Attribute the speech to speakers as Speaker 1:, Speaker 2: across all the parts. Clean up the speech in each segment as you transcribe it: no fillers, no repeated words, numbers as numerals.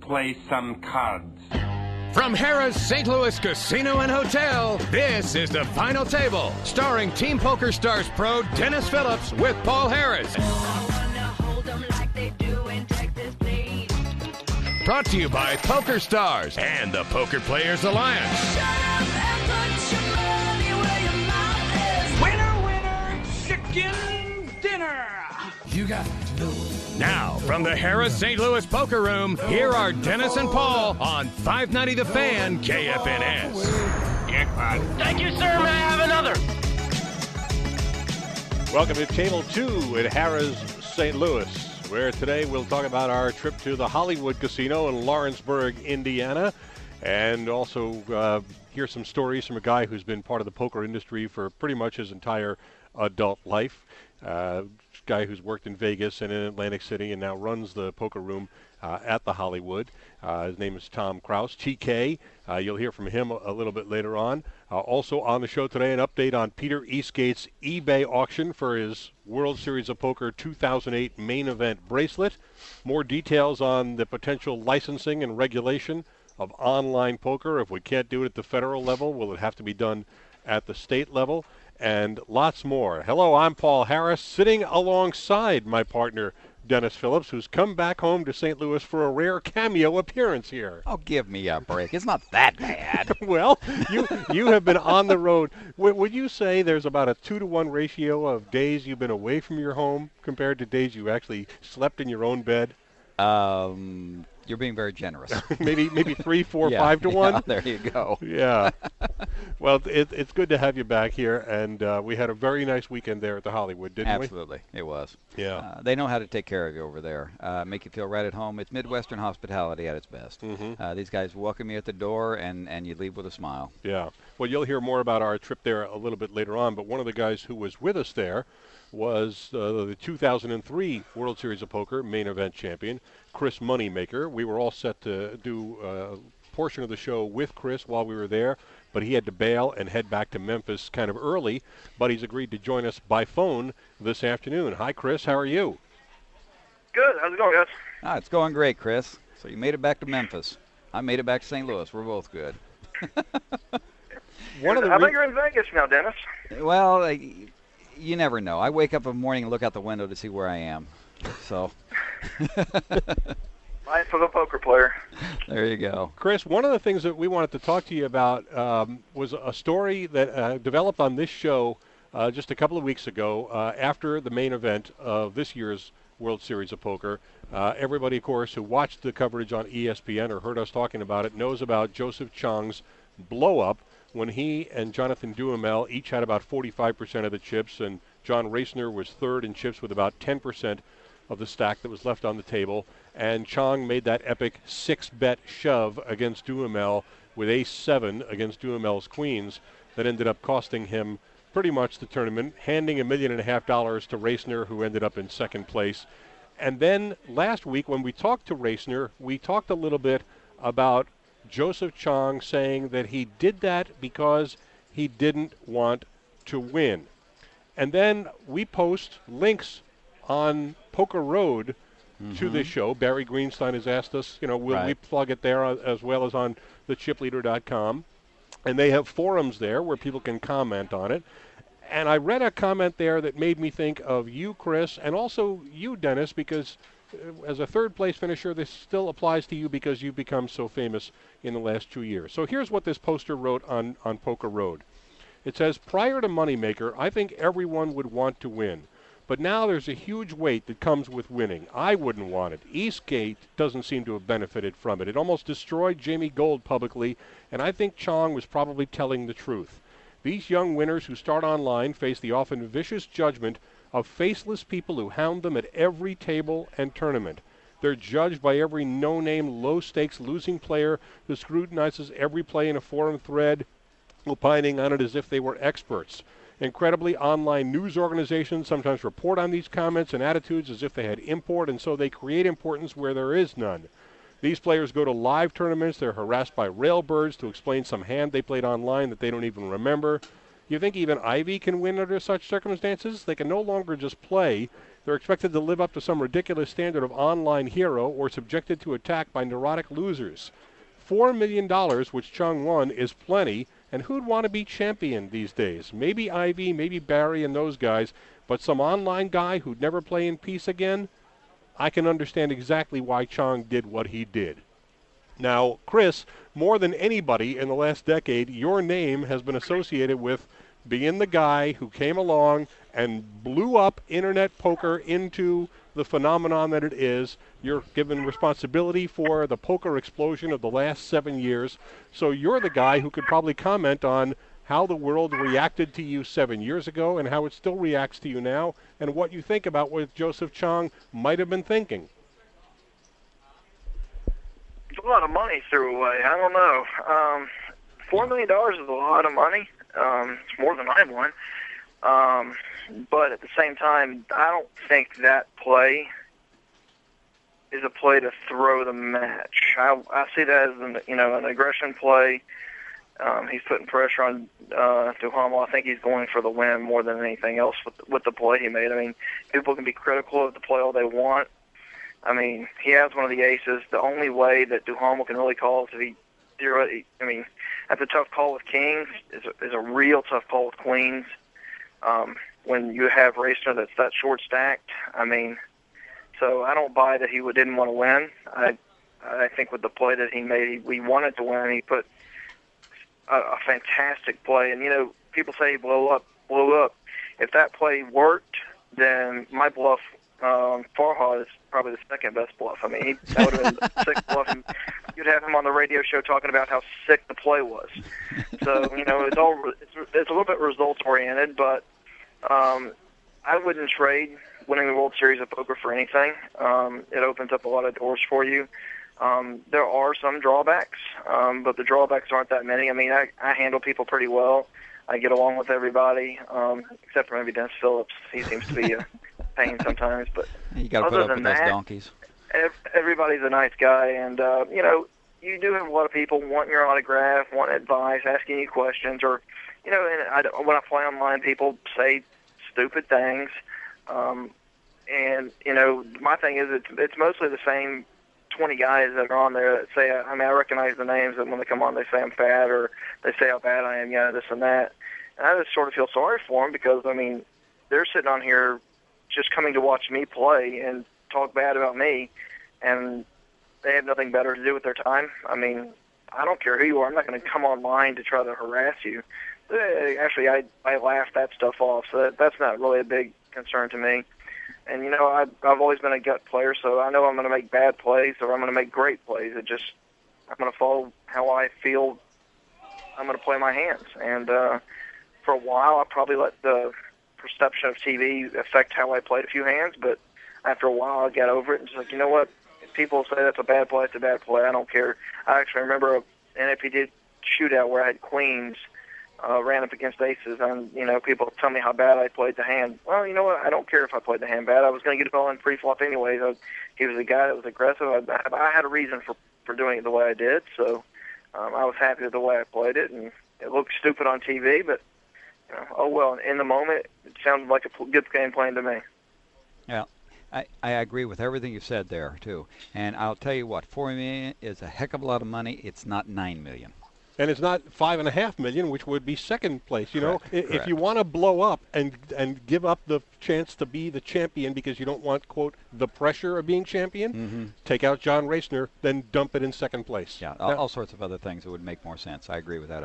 Speaker 1: play some cards.
Speaker 2: From Harrah's St. Louis Casino and Hotel, this is The Final Table, starring Team Poker Stars pro Dennis Phillips with Paul Harris. Brought to you by Poker Stars and the Poker Players Alliance.
Speaker 3: Winner, winner, chicken dinner.
Speaker 4: You got to know.
Speaker 2: Now, from the Harrah's St. Louis Poker Room, here are Dennis and Paul on 590 The Fan, KFNS.
Speaker 3: Thank you, sir. May I have another?
Speaker 5: Welcome to Table 2 at Harrah's St. Louis, where today we'll talk about our trip to the Hollywood Casino in Lawrenceburg, Indiana, and also hear some stories from a guy who's been part of the poker industry for pretty much his entire adult life. Guy who's worked in Vegas and in Atlantic City and now runs the poker room at the Hollywood. His name is Tom Kraus, TK. You'll hear from him a little bit later on. Also on the show today, an update on Peter Eastgate's eBay auction for his World Series of Poker 2008 main event bracelet. More details on the potential licensing and regulation of online poker. If we can't do it at the federal level, will it have to be done at the state level? And lots more. Hello, I'm Paul Harris, sitting alongside my partner, Dennis Phillips, who's come back home to St. Louis for a rare cameo appearance here.
Speaker 6: Oh, give me a break. It's not that bad.
Speaker 5: Well, you have been on the road. Would you say there's about a 2-to-1 ratio of days you've been away from your home compared to days you actually slept in your own bed?
Speaker 6: You're being very generous.
Speaker 5: maybe 3, 4,
Speaker 6: Yeah,
Speaker 5: 5 to 1.
Speaker 6: yeah, there you go.
Speaker 5: Yeah. Well, it's good to have you back here, and we had a very nice weekend there at the Hollywood, didn't we?
Speaker 6: Absolutely, it was.
Speaker 5: Yeah.
Speaker 6: They know how to take care of you over there. Make you feel right at home. It's Midwestern hospitality at its best.
Speaker 5: Mm-hmm.
Speaker 6: These guys welcome you at the door, and you leave with a smile.
Speaker 5: Yeah. Well, you'll hear more about our trip there a little bit later on, but one of the guys who was with us there was the 2003 World Series of Poker main event champion, Chris Moneymaker. We were all set to do a portion of the show with Chris while we were there, but he had to bail and head back to Memphis kind of early, but he's agreed to join us by phone this afternoon. Hi, Chris. How are you?
Speaker 7: Good. How's it going, guys?
Speaker 6: It's going great, Chris. So you made it back to Memphis. I made it back to St. Louis. We're both good.
Speaker 7: I think you're in Vegas now, Dennis.
Speaker 6: Well, you never know. I wake up in the morning and look out the window to see where I am. So
Speaker 7: Life of a poker player.
Speaker 6: there you go.
Speaker 5: Chris, one of the things that we wanted to talk to you about was a story that developed on this show just a couple of weeks ago after the main event of this year's World Series of Poker. Everybody, of course, who watched the coverage on ESPN or heard us talking about it knows about Joseph Chong's blow-up when he and Jonathan Duhamel each had about 45% of the chips, and John Reisner was third in chips with about 10% of the stack that was left on the table. And Chong made that epic 6-bet shove against Duhamel with ace-7 against Duhamel's queens that ended up costing him pretty much the tournament, handing $1.5 million to Reisner, who ended up in second place. And then last week when we talked to Reisner, we talked a little bit about Joseph Chong saying that he did that because he didn't want to win. And then we post links on Poker Road to this show. Barry Greenstein has asked us, will we plug it there as well as on the chipleader.com. And they have forums there where people can comment on it. And I read a comment there that made me think of you, Chris, and also you, Dennis, because as a third-place finisher, this still applies to you because you've become so famous in the last 2 years. So here's what this poster wrote on Poker Road. It says, prior to Moneymaker, I think everyone would want to win. But now there's a huge weight that comes with winning. I wouldn't want it. Eastgate doesn't seem to have benefited from it. It almost destroyed Jamie Gold publicly, and I think Chong was probably telling the truth. These young winners who start online face the often vicious judgment of faceless people who hound them at every table and tournament. They're judged by every no-name, low-stakes losing player who scrutinizes every play in a forum thread, opining on it as if they were experts. Incredibly, online news organizations sometimes report on these comments and attitudes as if they had import, and so they create importance where there is none. These players go to live tournaments. They're harassed by railbirds to explain some hand they played online that they don't even remember. You think even Ivy can win under such circumstances? They can no longer just play. They're expected to live up to some ridiculous standard of online hero or subjected to attack by neurotic losers. $4 million, which Chung won, is plenty, and who'd want to be champion these days? Maybe Ivy, maybe Barry and those guys, but some online guy who'd never play in peace again? I can understand exactly why Chung did what he did. Now, Chris, more than anybody in the last decade, your name has been associated with being the guy who came along and blew up internet poker into the phenomenon that it is. You're given responsibility for the poker explosion of the last 7 years. So you're the guy who could probably comment on how the world reacted to you 7 years ago and how it still reacts to you now, and what you think about what Joseph Chung might have been thinking.
Speaker 7: It's a lot of money threw away. I don't know. $4 million is a lot of money. It's more than I won. But at the same time, I don't think that play is a play to throw the match. I see that as an aggression play. He's putting pressure on Duhamel. I think he's going for the win more than anything else with the play he made. I mean, people can be critical of the play all they want. I mean, he has one of the aces. The only way that Duhamel can really call is if he I mean, that's a tough call with kings. Is a real tough call with queens. When you have Raisner that's that short stacked, I mean, so I don't buy that he didn't want to win. I think with the play that he made, we wanted to win. He put a fantastic play, and people say he blew up. If that play worked, then my bluff, Farhad, is probably the second best bluff. I mean, that would have been the sixth bluff. And you'd have him on the radio show talking about how sick the play was. So it's a little bit results oriented, but I wouldn't trade winning the World Series of Poker for anything. It opens up a lot of doors for you. There are some drawbacks, but the drawbacks aren't that many. I mean, I handle people pretty well. I get along with everybody, except for maybe Dennis Phillips. He seems to be a pain sometimes. But
Speaker 6: you got to put up with those donkeys.
Speaker 7: Everybody's a nice guy, and you do have a lot of people wanting your autograph, wanting advice, asking you questions, or when I play online, people say stupid things. And my thing is, it's mostly the same 20 guys that are on there that say, I recognize the names, and when they come on, they say I'm fat, or they say how bad I am, this and that. And I just sort of feel sorry for them because, I mean, they're sitting on here just coming to watch me play and talk bad about me, and they have nothing better to do with their time. I mean, I don't care who you are. I'm not going to come online to try to harass you. Actually, I laugh that stuff off, so that's not really a big concern to me. And, I've always been a gut player, so I know I'm going to make bad plays or I'm going to make great plays. I'm going to follow how I feel I'm going to play my hands. And for a while, I probably let the perception of TV affect how I played a few hands, but after a while, I got over it and just like, you know what? If people say that's a bad play, it's a bad play. I don't care. I actually remember an NAPD shootout where I had queens, ran up against aces, and, people tell me how bad I played the hand. Well, you know what? I don't care if I played the hand bad. I was going to get it all in pre-flop anyway. He was a guy that was aggressive. I had a reason for doing it the way I did, so I was happy with the way I played it, and it looked stupid on TV, but, oh well. In the moment, it sounded like a good game plan to me.
Speaker 6: Yeah. I agree with everything you said there, too. And I'll tell you what, $4 million is a heck of a lot of money. It's not $9 million.
Speaker 5: And it's not $5.5 million, which would be second place.
Speaker 6: Correct.
Speaker 5: If you want to blow up and give up the chance to be the champion because you don't want, quote, the pressure of being champion, take out John Raisner, then dump it in second place.
Speaker 6: Yeah, all sorts of other things that would make more sense. I agree with that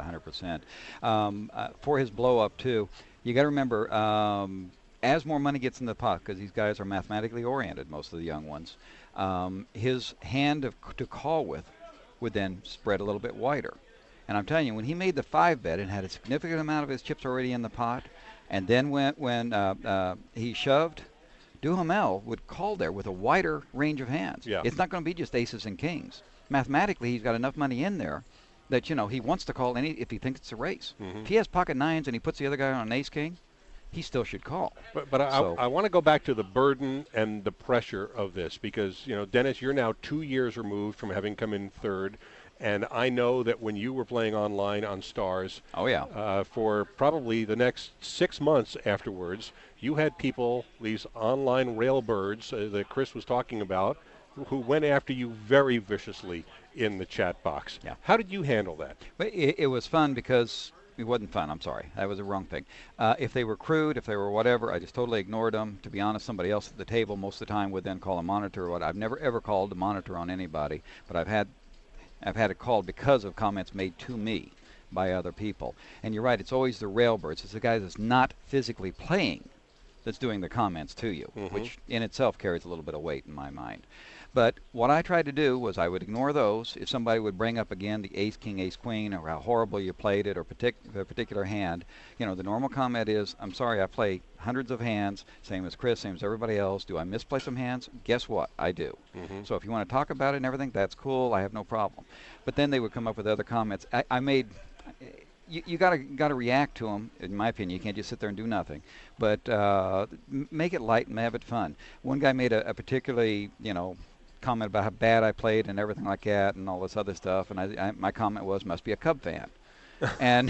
Speaker 6: 100%. For his blow up, too, you got to remember, as more money gets in the pot, because these guys are mathematically oriented, most of the young ones, his hand to call with would then spread a little bit wider. And I'm telling you, when he made the 5-bet and had a significant amount of his chips already in the pot, and then when he shoved, Duhamel would call there with a wider range of hands.
Speaker 5: Yeah.
Speaker 6: It's not going to be just aces and kings. Mathematically, he's got enough money in there that, he wants to call any if he thinks it's a race. If he has pocket nines and he puts the other guy on an ace-king, he still should call.
Speaker 5: But I want to go back to the burden and the pressure of this because, Dennis, you're now 2 years removed from having come in third. And I know that when you were playing online on Stars,
Speaker 6: Oh, yeah.
Speaker 5: for probably the next 6 months afterwards, you had people, these online railbirds that Chris was talking about, who went after you very viciously in the chat box.
Speaker 6: Yeah.
Speaker 5: How did you handle that?
Speaker 6: But it was fun because it wasn't fun. I'm sorry. That was the wrong thing. If they were crude, if they were whatever, I just totally ignored them. To be honest, somebody else at the table most of the time would then call a monitor. What I've never ever called a monitor on anybody, but I've had it called because of comments made to me by other people. And you're right. It's always the railbirds. It's the guy that's not physically playing that's doing the comments to you, which in itself carries a little bit of weight in my mind. But what I tried to do was I would ignore those. If somebody would bring up again the ace, king, ace, queen, or how horrible you played it, or a particular hand, the normal comment is, I'm sorry, I play hundreds of hands, same as Chris, same as everybody else. Do I misplay some hands? Guess what? I do. So if you want to talk about it and everything, that's cool. I have no problem. But then they would come up with other comments. I made... You gotta react to them. In my opinion, you can't just sit there and do nothing. But make it light and have it fun. One guy made a particularly comment about how bad I played and everything like that and all this other stuff, and my comment was, must be a Cub fan. And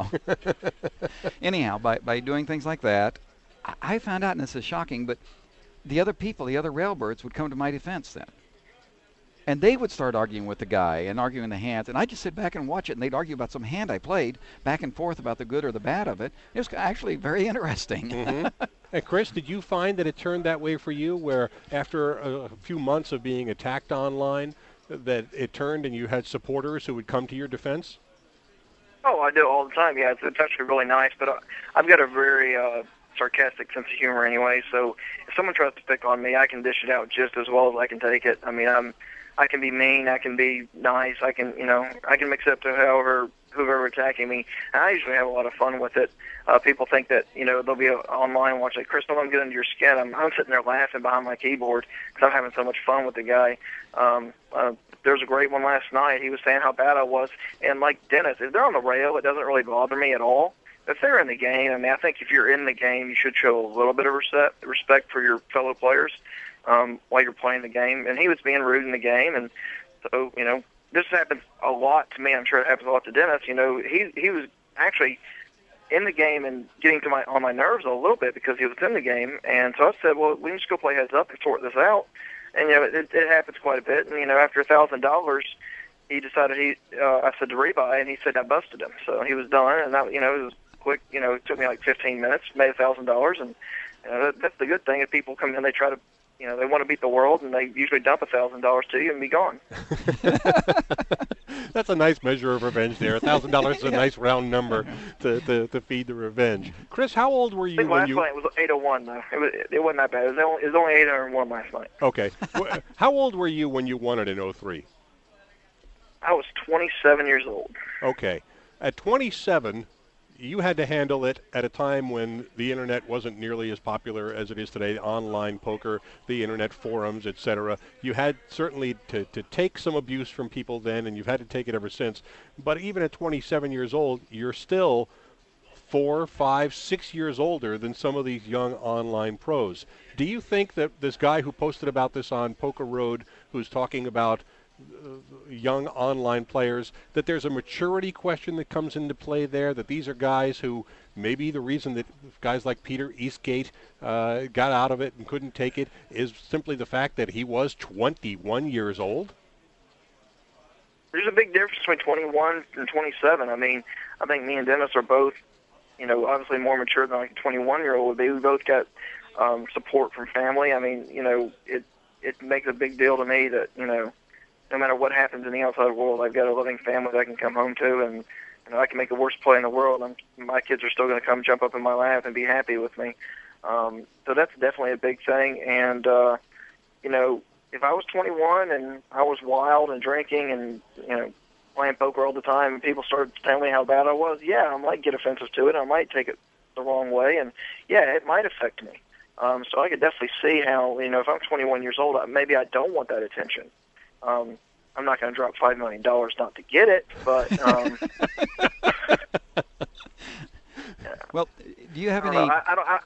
Speaker 6: anyhow, by doing things like that, I found out, and this is shocking, but the other people, the other railbirds, would come to my defense then. And they would start arguing with the guy and arguing the hands. And I'd just sit back and watch it, and they'd argue about some hand I played, back and forth about the good or the bad of it. It was actually very interesting.
Speaker 5: And Chris, did you find that it turned that way for you, where after a few months of being attacked online, that it turned and you had supporters who would come to your defense?
Speaker 7: Oh, I do all the time. Yeah, it's actually really nice. But I've got a very sarcastic sense of humor anyway, so if someone tries to pick on me, I can dish it out just as well as I can take it. I mean, I can be mean, I can be nice, I can mix it up to whoever attacking me. And I usually have a lot of fun with it. People think that, they'll be online and watch like, Chris, don't get under your skin. I'm sitting there laughing behind my keyboard because I'm having so much fun with the guy. There was a great one last night. He was saying how bad I was. And like Dennis, if they're on the rail, it doesn't really bother me at all. If they're in the game, I think if you're in the game, you should show a little bit of respect for your fellow players while you're playing the game. And he was being rude in the game, and so this happens a lot to me. I'm sure it happens a lot to Dennis. He was actually in the game and getting on my nerves a little bit because he was in the game. And so I said, well, we can just go play heads up and sort this out. And it happens quite a bit. And after $1,000. He decided I said to rebuy, and he said I busted him. So he was done, and that, it was quick. It took me like 15 minutes, made $1,000, and that's the good thing. If people come in, they try to, they want to beat the world, and they usually dump $1,000 to you and be gone.
Speaker 5: That's a nice measure of revenge there. $1,000 is a nice round number to feed the revenge. Chris, how old were you when
Speaker 7: last night was 801 though. It wasn't that bad. It was only 801 last night.
Speaker 5: Okay. How old were you when you won it in 2003?
Speaker 7: I was 27 years old.
Speaker 5: Okay. At 27, you had to handle it at a time when the Internet wasn't nearly as popular as it is today, online poker, the Internet forums, etc. You had certainly to take some abuse from people then, and you've had to take it ever since. But even at 27 years old, you're still 4, 5, 6 years older than some of these young online pros. Do you think that this guy who posted about this on Poker Road, who's talking about young online players, that there's a maturity question that comes into play there, that these are guys who maybe the reason that guys like Peter Eastgate got out of it and couldn't take it is simply the fact that he was 21 years old?
Speaker 7: There's a big difference between 21 and 27. I mean, I think me and Dennis are both, obviously more mature than like a 21-year-old would be. We both got support from family. I mean, it makes a big deal to me that, no matter what happens in the outside world, I've got a loving family that I can come home to, and I can make the worst play in the world, and my kids are still going to come jump up in my lap and be happy with me. So that's definitely a big thing. And if I was 21 and I was wild and drinking and playing poker all the time, and people started telling me how bad I was, I might get offensive to it. I might take it the wrong way, and it might affect me. So I could definitely see how if I'm 21 years old, maybe I don't want that attention. I'm not going to drop $5 million not to get it, but
Speaker 6: well, do you have any?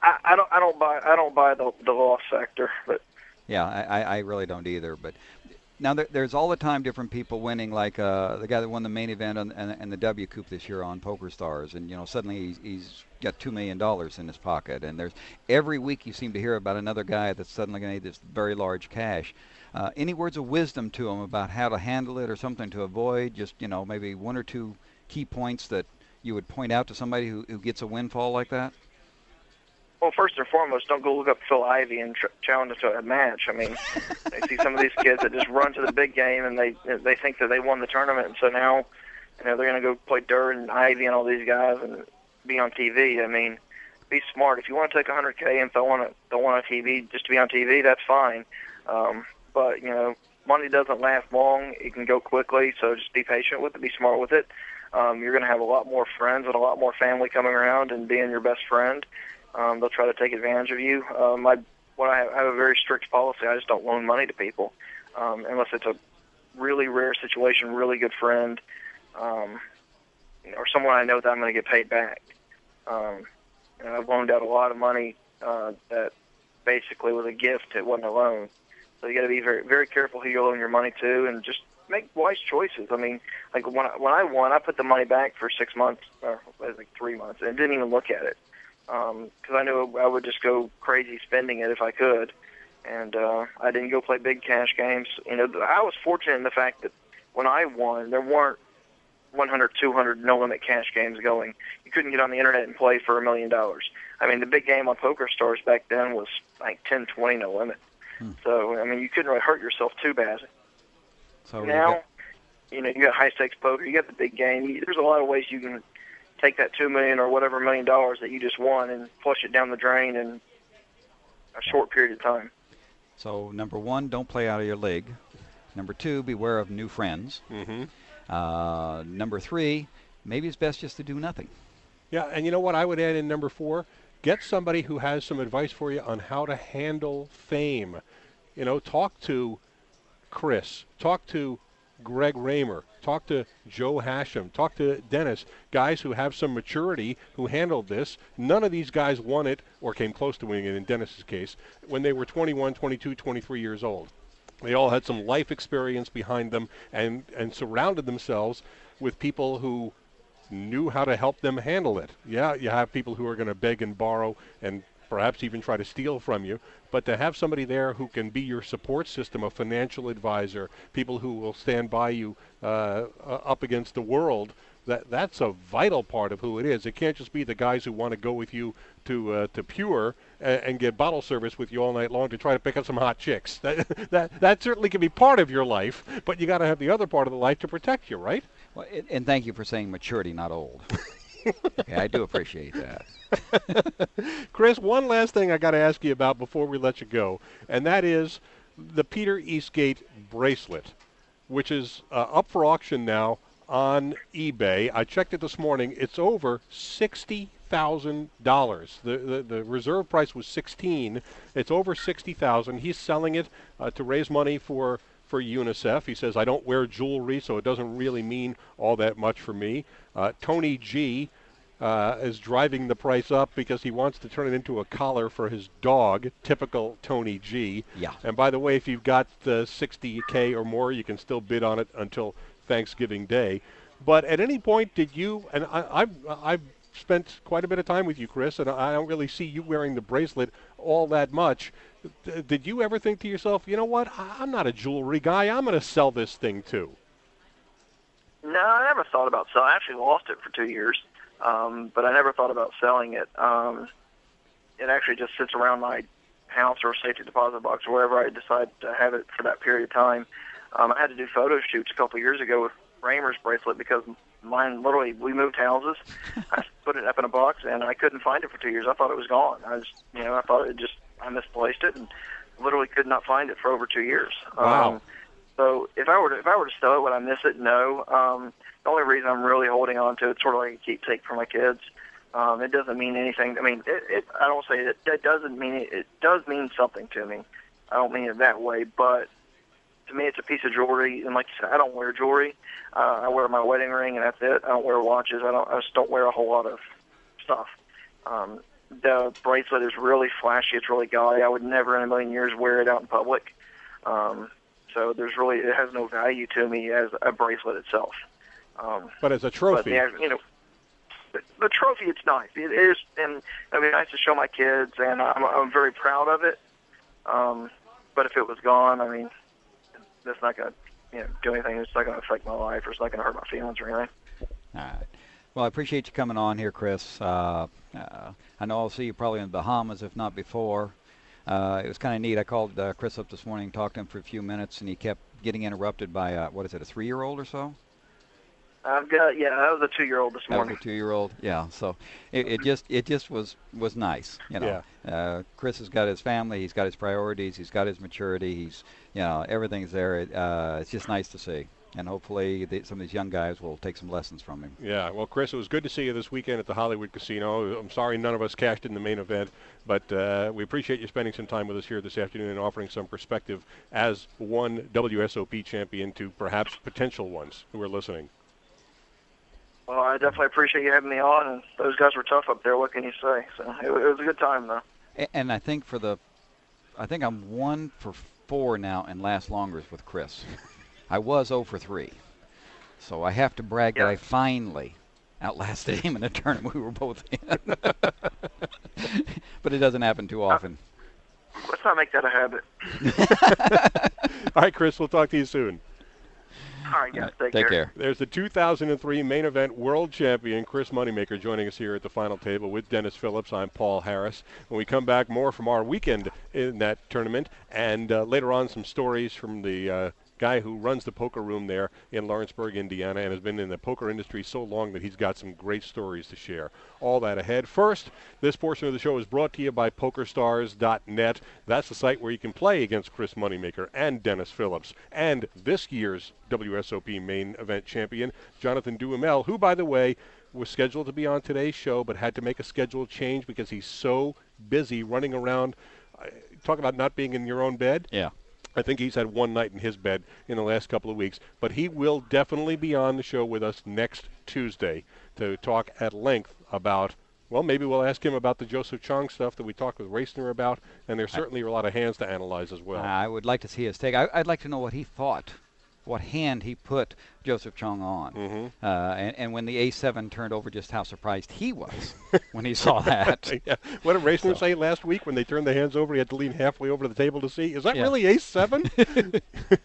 Speaker 7: I don't buy the loss factor, but
Speaker 6: yeah, I really don't either. But Now, there's all the time different people winning, like the guy that won the main event and the W Coupe this year on PokerStars, and suddenly he's got $2 million in his pocket. And there's every week you seem to hear about another guy that's suddenly going to need this very large cash. Any words of wisdom to him about how to handle it or something to avoid? Just maybe one or two key points that you would point out to somebody who gets a windfall like that.
Speaker 7: Well, first and foremost, don't go look up Phil Ivey and challenge him to a match. I mean, I see some of these kids that just run to the big game and they think that they won the tournament, and so now they're going to go play Durr and Ivey and all these guys and be on TV. I mean, be smart. If you want to take $100K and throw on TV just to be on TV, that's fine. But money doesn't last long. It can go quickly, so just be patient with it. Be smart with it. You're going to have a lot more friends and a lot more family coming around and being your best friend. They'll try to take advantage of you. I have a very strict policy. I just don't loan money to people unless it's a really rare situation, really good friend, or someone I know that I'm going to get paid back. I've loaned out a lot of money that basically was a gift. It wasn't a loan. So you got to be very, very careful who you loan your money to, and just make wise choices. I mean, like when I won, I put the money back for 6 months, or like 3 months, and didn't even look at it. Because I knew I would just go crazy spending it if I could, and I didn't go play big cash games. I was fortunate in the fact that when I won, there weren't 100, 200 no-limit cash games going. You couldn't get on the internet and play for $1 million. I mean, the big game on PokerStars back then was like 10, 20 no-limit. So, I mean, you couldn't really hurt yourself too bad. So now, you got high-stakes poker, you got the big game. There's a lot of ways you can take that $2 million or whatever $1 million that you just won and flush it down the drain in a short period of time.
Speaker 6: So, number one, don't play out of your league. Number two, beware of new friends.
Speaker 5: Mm-hmm.
Speaker 6: Number three, maybe it's best just to do nothing.
Speaker 5: Yeah, and you know what I would add in number 4? Get somebody who has some advice for you on how to handle fame. Talk to Chris. Talk to Greg Raymer, talk to Joe Hashem, talk to Dennis, guys who have some maturity, who handled this. None of these guys won it, or came close to winning it in Dennis's case, when they were 21, 22, 23 years old. They all had some life experience behind them and surrounded themselves with people who knew how to help them handle it. Yeah, you have people who are going to beg and borrow and perhaps even try to steal from you, but to have somebody there who can be your support system, a financial advisor, people who will stand by you up against the world, that's a vital part of who it is. It can't just be the guys who want to go with you to Pure and get bottle service with you all night long to try to pick up some hot chicks. That certainly can be part of your life, but you got to have the other part of the life to protect you, right?
Speaker 6: Well, and thank you for saying maturity, not old. Okay, I do appreciate that.
Speaker 5: Chris, one last thing I got to ask you about before we let you go, and that is the Peter Eastgate bracelet, which is up for auction now on eBay. I checked it this morning. It's over $60,000. The reserve price was $16,000. It's over $60,000. He's selling it to raise money for UNICEF. He says, I don't wear jewelry, so it doesn't really mean all that much for me. Tony G is driving the price up because he wants to turn it into a collar for his dog, typical Tony G.
Speaker 6: Yeah.
Speaker 5: And by the way, if you've got $60K or more, you can still bid on it until Thanksgiving Day. But at any point, did you, and I've spent quite a bit of time with you, Chris, and I don't really see you wearing the bracelet all that much. Did you ever think to yourself, you know what, I'm not a jewelry guy, I'm going to sell this thing too?
Speaker 7: No, I never thought about selling. I actually lost it for 2 years, but I never thought about selling it. It actually just sits around my house or safety deposit box or wherever I decide to have it for that period of time. I had to do photo shoots a couple of years ago with Raymer's bracelet because mine, literally, we moved houses. I put it up in a box, and I couldn't find it for 2 years. I thought it was gone. I thought I misplaced it and literally could not find it for over 2 years.
Speaker 5: Wow.
Speaker 7: So if I were to sell it, would I miss it? No. The only reason I'm really holding on to it, sort of like a keepsake for my kids. It doesn't mean anything. I mean, I don't say that doesn't mean it. It does mean something to me. I don't mean it that way, but to me, it's a piece of jewelry. And like you said, I don't wear jewelry. I wear my wedding ring, and that's it. I don't wear watches. I just don't wear a whole lot of stuff. The bracelet is really flashy. It's really gaudy. I would never in a million years wear it out in public. so it has no value to me as a bracelet itself.
Speaker 5: But as a trophy,
Speaker 7: the trophy, it's nice. It is, and it'd be nice to show my kids, and I'm very proud of it. But if it was gone, I mean, that's not going to do anything. It's not going to affect my life, or it's not going to hurt my feelings or anything.
Speaker 6: All right. Well, I appreciate you coming on here, Chris. I know I'll see you probably in the Bahamas, if not before. It was kind of neat. I called Chris up this morning, talked to him for a few minutes, and he kept getting interrupted by, a 3-year-old or so?
Speaker 7: That was a 2-year-old this morning.
Speaker 6: That was a 2-year-old, yeah. So it just was nice,
Speaker 5: Yeah.
Speaker 6: Chris has got his family, he's got his priorities, he's got his maturity, he's, everything's there. It's just nice to see. And hopefully some of these young guys will take some lessons from him.
Speaker 5: Yeah, well, Chris, it was good to see you this weekend at the Hollywood Casino. I'm sorry none of us cashed in the main event, but we appreciate you spending some time with us here this afternoon and offering some perspective as one WSOP champion to perhaps potential ones who are listening.
Speaker 7: Well, I definitely appreciate you having me on, and those guys were tough up there. What can you say? So it was a good time, though.
Speaker 6: And I think I'm 1 for 4 now in last longers with Chris. I was 0 for 3. So I have to brag that I finally outlasted him in a tournament we were both in. But it doesn't happen too often.
Speaker 7: Let's not make that a habit.
Speaker 5: All right, Chris, we'll talk to you soon.
Speaker 7: All right, guys,
Speaker 6: take care.
Speaker 5: There's the 2003 main event world champion, Chris Moneymaker, joining us here at the final table with Dennis Phillips. I'm Paul Harris. When we come back, more from our weekend in that tournament, and later on some stories from the guy who runs the poker room there in Lawrenceburg, Indiana, and has been in the poker industry so long that he's got some great stories to share. All that ahead. First, this portion of the show is brought to you by PokerStars.net. That's the site where you can play against Chris Moneymaker and Dennis Phillips and this year's WSOP main event champion, Jonathan Duhamel, who, by the way, was scheduled to be on today's show but had to make a schedule change because he's so busy running around. Talk about not being in your own bed.
Speaker 6: Yeah.
Speaker 5: I think he's had one night in his bed in the last couple of weeks, but he will definitely be on the show with us next Tuesday to talk at length about, well, maybe we'll ask him about the Joseph Chong stuff that we talked with Racner about, and there certainly are a lot of hands to analyze as well.
Speaker 6: I would like to see his take. I'd like to know what he thought, what hand he put Joseph Chong on.
Speaker 5: Mm-hmm.
Speaker 6: And when the A7 turned over, just how surprised he was when he saw that.
Speaker 5: Yeah. What did Racner say last week when they turned the hands over? He had to lean halfway over to the table to see. Is that really Ace-7?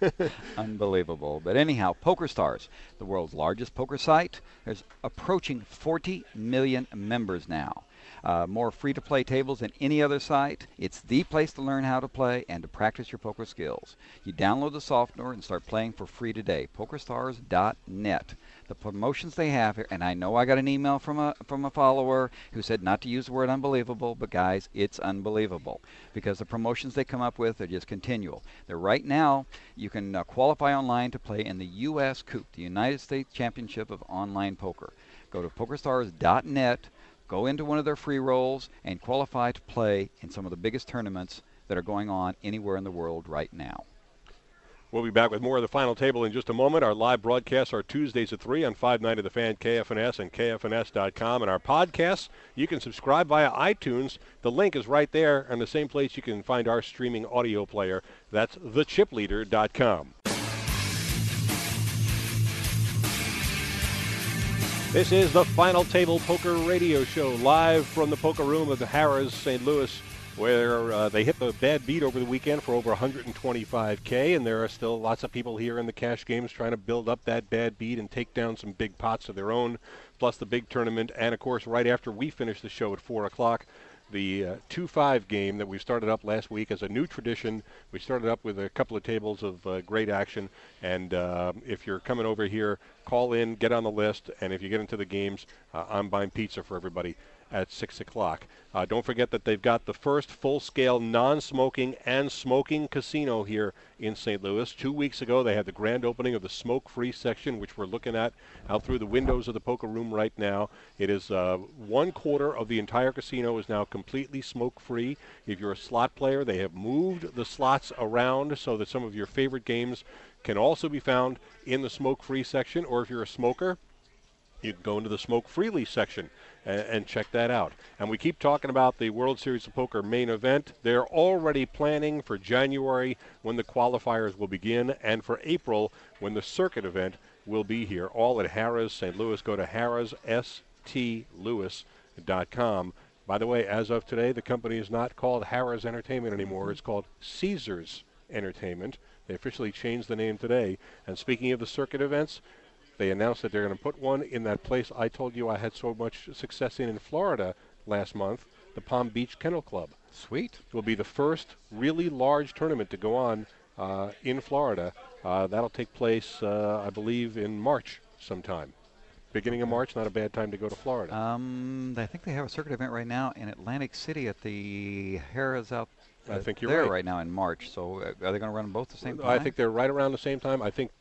Speaker 6: Unbelievable. But anyhow, PokerStars, the world's largest poker site, there's approaching 40 million members now. More free-to-play tables than any other site. It's the place to learn how to play and to practice your poker skills. You download the software and start playing for free today. PokerStars.net. The promotions they have here, and I know I got an email from a follower who said not to use the word unbelievable, but guys, it's unbelievable because the promotions they come up with are just continual. They're right now, you can qualify online to play in the U.S. COOP, the United States Championship of Online Poker. Go to PokerStars.net. Go into one of their free rolls and qualify to play in some of the biggest tournaments that are going on anywhere in the world right now.
Speaker 5: We'll be back with more of the final table in just a moment. Our live broadcasts are Tuesdays at 3 on 590 The Fan, KFNS, and KFNS.com. And our podcasts, you can subscribe via iTunes. The link is right there, and the same place you can find our streaming audio player. That's thechipleader.com. This is the Final Table Poker Radio Show, live from the poker room of the Harrah's, St. Louis, where they hit the bad beat over the weekend for over $125K, and there are still lots of people here in the cash games trying to build up that bad beat and take down some big pots of their own, plus the big tournament. And, of course, right after we finish the show at 4 o'clock, the 2-5 game that we started up last week as a new tradition. We started up with a couple of tables of great action, and if you're coming over here, call in, get on the list, and if you get into the games, I'm buying pizza for everybody at 6 o'clock. Don't forget that they've got the first full-scale non-smoking and smoking casino here in St. Louis. 2 weeks ago, they had the grand opening of the smoke-free section, which we're looking at out through the windows of the poker room right now. It is 1/4 of the entire casino is now completely smoke-free. If you're a slot player, they have moved the slots around so that some of your favorite games can also be found in the smoke-free section. Or if you're a smoker, You can go into the Smoke Freely section and check that out. And we keep talking about the World Series of Poker main event. They're already planning for January when the qualifiers will begin, and for April when the circuit event will be here, all at Harrah's St. Louis. Go to harrahsstlouis.com. By the way, as of today, the company is not called Harrah's Entertainment anymore. It's called Caesars Entertainment. They officially changed the name today. And speaking of the circuit events, they announced that they're going to put one in that place I told you I had so much success in Florida last month, the Palm Beach Kennel Club.
Speaker 6: Sweet.
Speaker 5: It will be the first really large tournament to go on in Florida. That'll take place, I believe, in March sometime. Beginning of March, not a bad time to go to Florida.
Speaker 6: I think they have a circuit event right now in Atlantic City at the Harrah's out
Speaker 5: I think you're
Speaker 6: there
Speaker 5: right
Speaker 6: now in March. So are they going to run them both at the same time?
Speaker 5: I think they're right around the same time. I think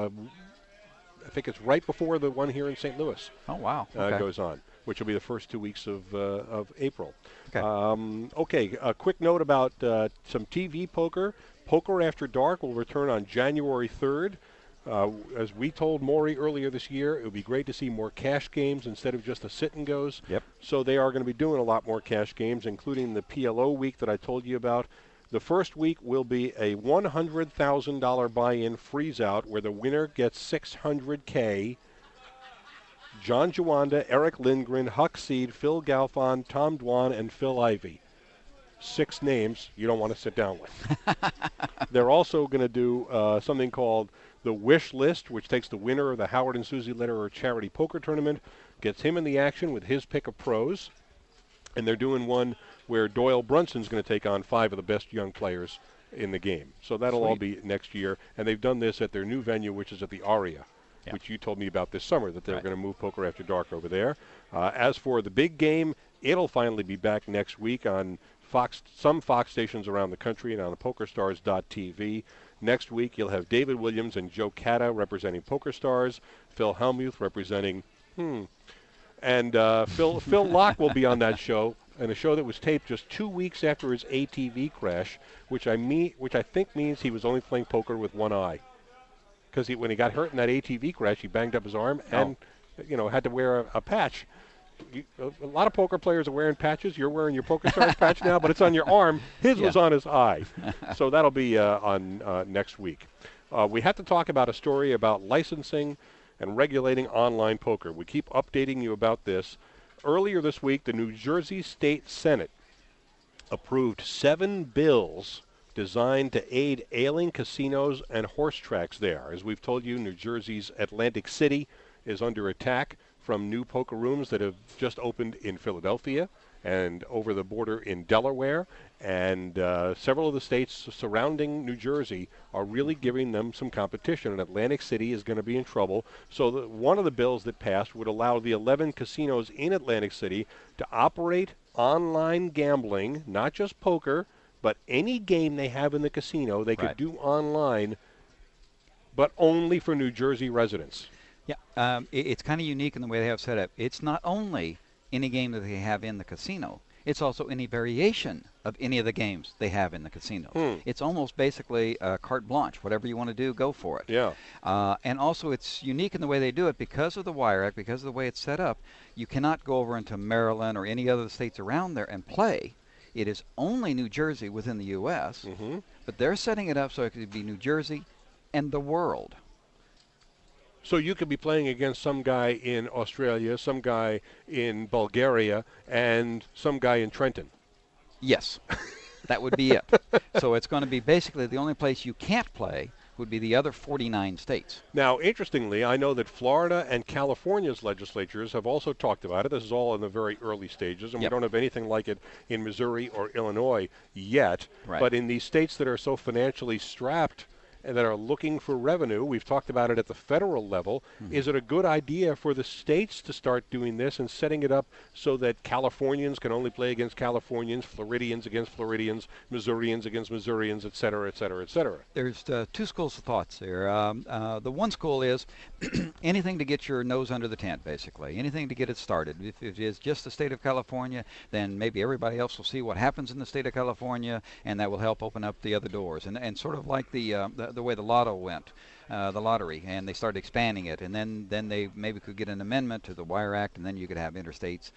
Speaker 5: it's right before the one here in St. Louis.
Speaker 6: Oh, wow. Okay.
Speaker 5: Goes on, which will be the first 2 weeks of April.
Speaker 6: Okay.
Speaker 5: A quick note about some TV poker. Poker After Dark will return on January 3rd. As we told Maury earlier this year, it would be great to see more cash games instead of just the sit-and-goes.
Speaker 6: Yep.
Speaker 5: So they are going to be doing a lot more cash games, including the PLO week that I told you about. The first week will be a $100,000 buy-in freeze-out where the winner gets $600K. John Juanda, Eric Lindgren, Huck Seed, Phil Galfond, Tom Dwan, and Phil Ivey. 6 names you don't want to sit down with. They're also going to do something called the Wish List, which takes the winner of the Howard and Susie Lederer Charity Poker Tournament, gets him in the action with his pick of pros, and they're doing one where Doyle Brunson's going to take on 5 of the best young players in the game. So that'll all be next year, and they've done this at their new venue, which is at the Aria, which you told me about this summer, that they're going to move Poker After Dark over there. As for the big game, it'll finally be back next week on some Fox stations around the country and on PokerStars.tv. Next week, you'll have David Williams and Joe Cata representing PokerStars, Phil Hellmuth representing and Phil Locke will be on that show, and a show that was taped just 2 weeks after his ATV crash, which I think means he was only playing poker with one eye, because when he got hurt in that ATV crash, he banged up his arm and had to wear a patch. A lot of poker players are wearing patches. You're wearing your PokerStars patch now, but it's on your arm. His was on his eye. So that'll be on next week. We have to talk about a story about licensing and regulating online poker. We keep updating you about this. Earlier this week, the New Jersey State Senate approved 7 bills designed to aid ailing casinos and horse tracks there. As we've told you, New Jersey's Atlantic City is under attack from new poker rooms that have just opened in Philadelphia and over the border in Delaware, and several of the states surrounding New Jersey are really giving them some competition, and Atlantic City is going to be in trouble. So one of the bills that passed would allow the 11 casinos in Atlantic City to operate online gambling, not just poker, but any game they have in the casino they could do online, but only for New Jersey residents.
Speaker 6: Yeah, it's kind of unique in the way they have set up. It's not only any game that they have in the casino, it's also any variation of any of the games they have in the casino. It's almost basically carte blanche. Whatever you want to do, go for it.
Speaker 5: Yeah.
Speaker 6: And also it's unique in the way they do it because of the Wire Act, because of the way it's set up. You cannot go over into Maryland or any other states around there and play. It is only New Jersey within the U.S., but they're setting it up so it could be New Jersey and the world.
Speaker 5: So you could be playing against some guy in Australia, some guy in Bulgaria, and some guy in Trenton.
Speaker 6: Yes, that would be it. So it's going to be basically the only place you can't play would be the other 49 states.
Speaker 5: Now, interestingly, I know that Florida and California's legislatures have also talked about it. This is all in the very early stages, and we don't have anything like it in Missouri or Illinois yet. But in these states that are so financially strapped and that are looking for revenue, we've talked about it at the federal level, is it a good idea for the states to start doing this and setting it up so that Californians can only play against Californians, Floridians against Floridians, Missourians against Missourians, et cetera, et cetera, et cetera?
Speaker 6: There's 2 schools of thoughts there. The one school is anything to get your nose under the tent, basically, anything to get it started. If it is just the state of California, then maybe everybody else will see what happens in the state of California, and that will help open up the other doors. And sort of like the the way the lotto went, the lottery, and they started expanding it, and then they maybe could get an amendment to the Wire Act, and then you could have interstates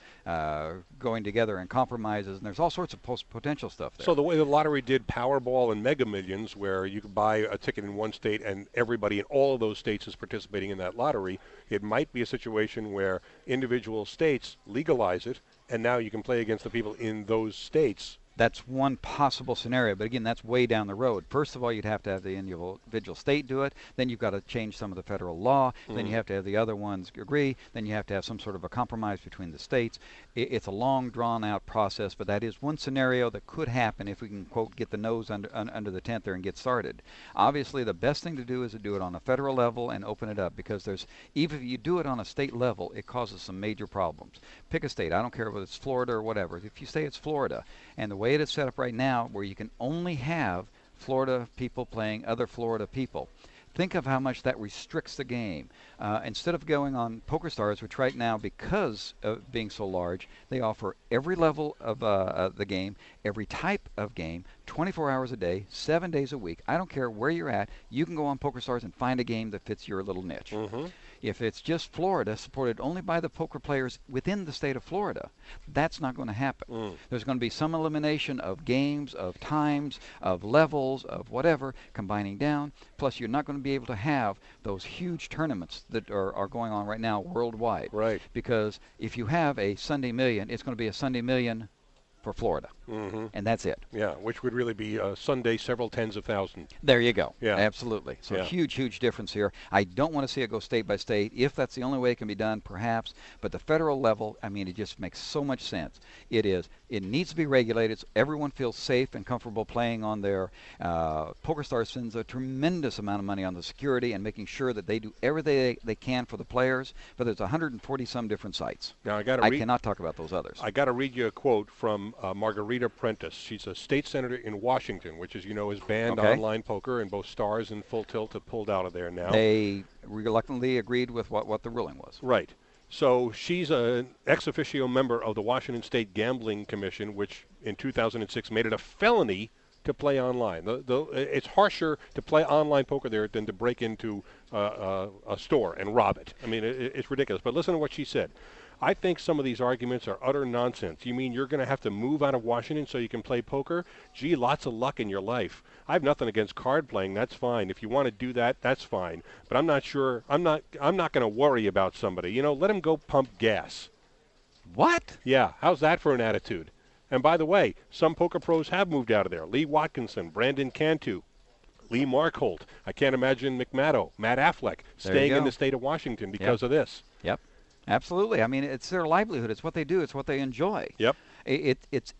Speaker 6: going together and compromises, and there's all sorts of potential stuff there.
Speaker 5: So the way the lottery did Powerball and Mega Millions, where you could buy a ticket in one state and everybody in all of those states is participating in that lottery, it might be a situation where individual states legalize it, and now you can play against the people in those states.
Speaker 6: That's one possible scenario, but again, that's way down the road. First of all, you'd have to have the individual state do it. Then you've got to change some of the federal law. Then you have to have the other ones agree. Then you have to have some sort of a compromise between the states. It's a long, drawn-out process, but that is one scenario that could happen if we can, quote, get the nose under the tent there and get started. Obviously, the best thing to do is to do it on a federal level and open it up, because even if you do it on a state level, it causes some major problems. Pick a state. I don't care whether it's Florida or whatever. If you say it's Florida, and the way it is set up right now, where you can only have Florida people playing other Florida people, think of how much that restricts the game. Instead of going on PokerStars, which right now, because of being so large, they offer every level of the game, every type of game, 24 hours a day, 7 days a week. I don't care where you're at. You can go on PokerStars and find a game that fits your little niche. If it's just Florida, supported only by the poker players within the state of Florida, that's not going to happen. There's going to be some elimination of games, of times, of levels, of whatever, combining down. Plus, you're not going to be able to have those huge tournaments that are going on right now worldwide.
Speaker 5: Right.
Speaker 6: Because if you have a Sunday Million, it's going to be a Sunday Million for Florida. And that's it.
Speaker 5: Yeah, which would really be Sunday several tens of thousands.
Speaker 6: There you go.
Speaker 5: Yeah.
Speaker 6: Absolutely. So huge, huge difference here. I don't want to see it go state by state. If that's the only way it can be done, perhaps. But the federal level, I mean, it just makes so much sense. It needs to be regulated so everyone feels safe and comfortable playing on there. PokerStars spends a tremendous amount of money on the security and making sure that they do everything they can for the players. But there's 140-some different sites.
Speaker 5: Now I
Speaker 6: cannot talk about those others.
Speaker 5: I got to read you a quote from Margarita Prentice. She's a state senator in Washington, which, as you know, is banned online poker, and both Stars and Full Tilt have pulled out of there now.
Speaker 6: They reluctantly agreed with what the ruling was.
Speaker 5: Right. So she's an ex officio member of the Washington State Gambling Commission, which in 2006 made it a felony to play online. It's harsher to play online poker there than to break into a store and rob it. I mean, it's ridiculous. But listen to what she said. I think some of these arguments are utter nonsense. You mean you're going to have to move out of Washington so you can play poker? Gee, lots of luck in your life. I have nothing against card playing. That's fine. If you want to do that, that's fine. But I'm not sure. I'm not going to worry about somebody. You know, let him go pump gas.
Speaker 6: What?
Speaker 5: Yeah. How's that for an attitude? And by the way, some poker pros have moved out of there. Lee Watkinson, Brandon Cantu, Lee Markholt. I can't imagine McMaddo, Matt Affleck staying in the state of Washington because of this.
Speaker 6: Yep. Absolutely. I mean, it's their livelihood. It's what they do. It's what they enjoy.
Speaker 5: Yep.
Speaker 6: It's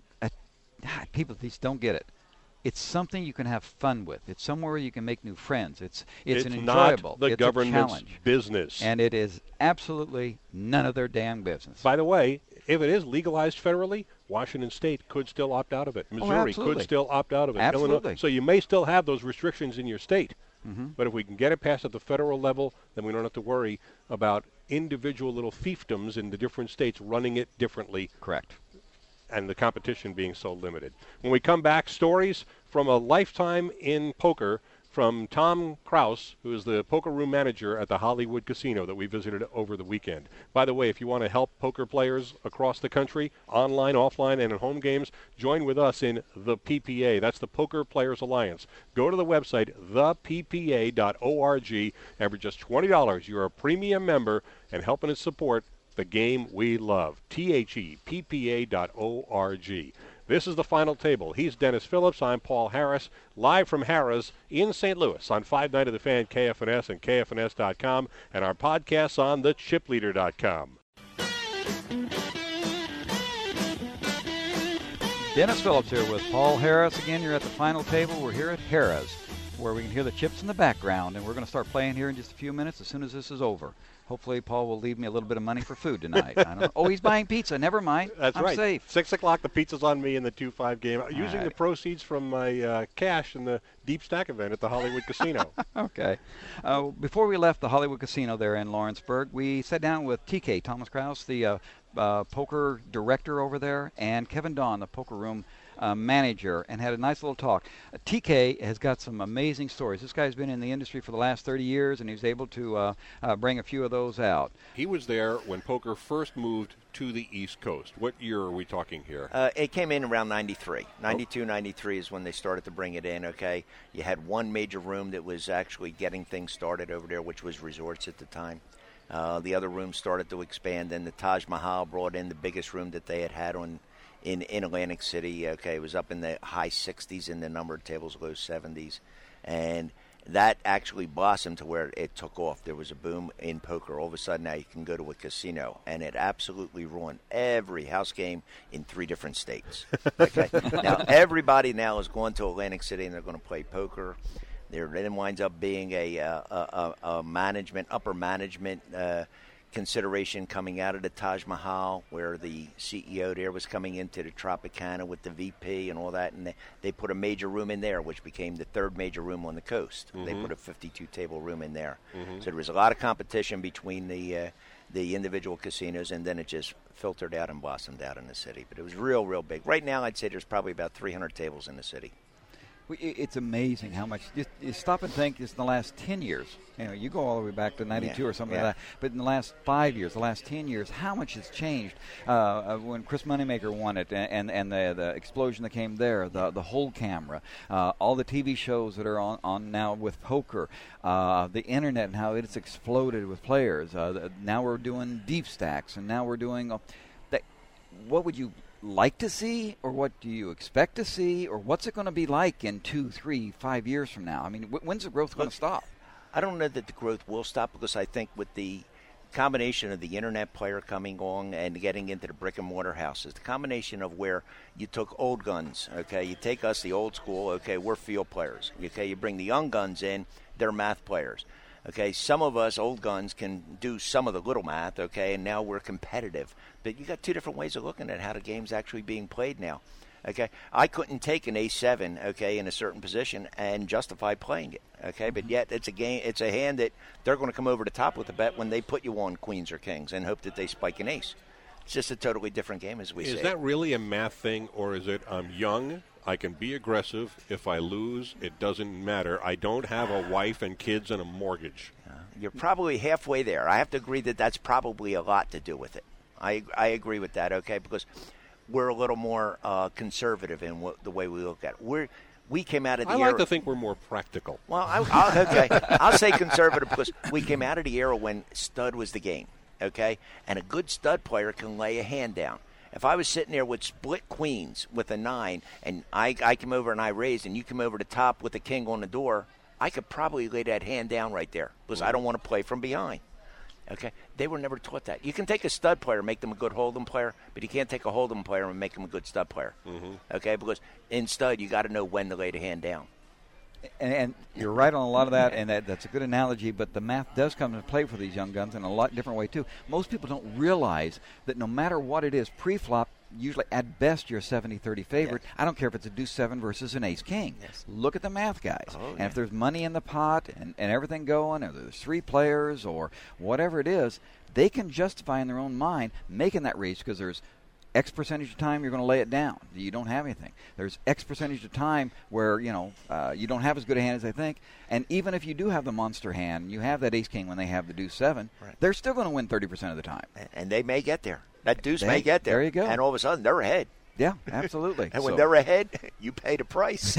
Speaker 6: people just don't get it. It's something you can have fun with. It's somewhere you can make new friends. It's an enjoyable.
Speaker 5: Not the government's business.
Speaker 6: And it is absolutely none of their damn business.
Speaker 5: By the way, if it is legalized federally, Washington State could still opt out of it. Missouri could still opt out of it.
Speaker 6: Absolutely.
Speaker 5: Illinois. So you may still have those restrictions in your state. But if we can get it passed at the federal level, then we don't have to worry about individual little fiefdoms in the different states running it differently.
Speaker 6: Correct.
Speaker 5: And the competition being so limited. When we come back, stories from a lifetime in poker from Tom Kraus, who is the poker room manager at the Hollywood Casino that we visited over the weekend. By the way, if you want to help poker players across the country, online, offline, and in home games, join with us in the PPA. That's the Poker Players Alliance. Go to the website, theppa.org, and for just $20, you're a premium member and helping us support the game we love. theppa.org. This is the final table. He's Dennis Phillips. I'm Paul Harris, live from Harrah's in St. Louis on 5 Night of the Fan, KFNS, and KFNS.com, and our podcasts on thechipleader.com.
Speaker 6: Dennis Phillips here with Paul Harris. Again, you're at the final table. We're here at Harrah's, where we can hear the chips in the background, and we're going to start playing here in just a few minutes as soon as this is over. Hopefully, Paul will leave me a little bit of money for food tonight. I don't know. Oh, he's buying pizza. Never mind.
Speaker 5: That's
Speaker 6: I'm
Speaker 5: right.
Speaker 6: Safe.
Speaker 5: 6 o'clock, the pizza's on me in the 2-5 game. Using the proceeds from my cash in the Deep Stack event at the Hollywood Casino.
Speaker 6: Okay. Before we left the Hollywood Casino there in Lawrenceburg, we sat down with TK, Thomas Kraus, the poker director over there, and Kevin Dawn, the poker room manager, and had a nice little talk. TK has got some amazing stories. This guy's been in the industry for the last 30 years, and he's able to bring a few of those out.
Speaker 5: He was there when poker first moved to the East Coast. What year are we talking here?
Speaker 1: It came in around 93. 92, 93 is when they started to bring it in, okay? You had one major room that was actually getting things started over there, which was Resorts at the time. The other rooms started to expand, and the Taj Mahal brought in the biggest room that they had in Atlantic City. Okay, it was up in the high 60s in the number of tables, low 70s. And that actually blossomed to where it took off. There was a boom in poker. All of a sudden now you can go to a casino, and it absolutely ruined every house game in 3 different states. Okay, now everybody now is going to Atlantic City and they're going to play poker. There then winds up being a upper management consideration coming out of the Taj Mahal, where the CEO there was coming into the Tropicana with the VP and all that, and they put a major room in there, which became the 3rd major room on the coast. They put a 52-table room in there. So there was a lot of competition between the individual casinos, and then it just filtered out and blossomed out in the city. But it was real, real big. Right now, I'd say there's probably about 300 tables in the city.
Speaker 6: It's amazing how much. You stop and think. Just in the last 10 years, you go all the way back to '92 or something like that. But in the last 5 years, the last 10 years, how much has changed? When Chris Moneymaker won it, and the explosion that came there, the whole camera, all the TV shows that are on now with poker, the internet and how it's exploded with players. Now we're doing deep stacks, and now we're doing. What would you like to see, or what do you expect to see, or what's it going to be like in 2, 3, 5 years from now? I mean, when's the growth going to stop?
Speaker 1: I don't know that the growth will stop, because I think with the combination of the internet player coming on and getting into the brick and mortar houses, the combination of where you took old guns, okay, you take us, the old school, okay, we're field players, okay, you bring the young guns in, they're math players. Okay, some of us old guns can do some of the little math, okay, and now we're competitive. But you got 2 different ways of looking at how the game's actually being played now. Okay, I couldn't take an A7, okay, in a certain position and justify playing it. Okay, but yet it's a game, it's a hand that they're going to come over the top with a bet when they put you on queens or kings and hope that they spike an ace. It's just a totally different game, as we say.
Speaker 5: Is that really a math thing, or is it I'm young, I can be aggressive. If I lose, it doesn't matter. I don't have a wife and kids and a mortgage.
Speaker 1: You're probably halfway there. I have to agree that that's probably a lot to do with it. I agree with that, okay, because we're a little more conservative in the way we look at it. We came out of the era.
Speaker 5: I like to think we're more practical.
Speaker 1: Well, okay. I'll say conservative because we came out of the era when stud was the game, okay? And a good stud player can lay a hand down. If I was sitting there with split queens with a 9, and I come over and I raised, and you come over the top with a king on the door, I could probably lay that hand down right there because I don't want to play from behind. Okay, they were never taught that. You can take a stud player and make them a good hold'em player, but you can't take a hold'em player and make them a good stud player. Okay, because in stud you got to know when to lay the hand down.
Speaker 6: And you're right on a lot of that, and that's a good analogy, but the math does come into play for these young guns in a lot different way, too. Most people don't realize that no matter what it is, pre-flop, usually at best you're a 70-30 favorite. Yes. I don't care if it's a deuce-7 versus an ace-king. Yes. Look at the math, guys. And if there's money in the pot and everything going, or there's 3 players or whatever it is, they can justify in their own mind making that raise because there's X percentage of time you're going to lay it down. You don't have anything. There's X percentage of time where, you don't have as good a hand as they think. And even if you do have the monster hand, you have that ace-king when they have the deuce-7, they're still going to win 30% of the time.
Speaker 1: And they may get there. That deuce may get there.
Speaker 6: There you go.
Speaker 1: And all of a sudden, they're ahead.
Speaker 6: Yeah, absolutely.
Speaker 1: And when they're ahead, you pay the price.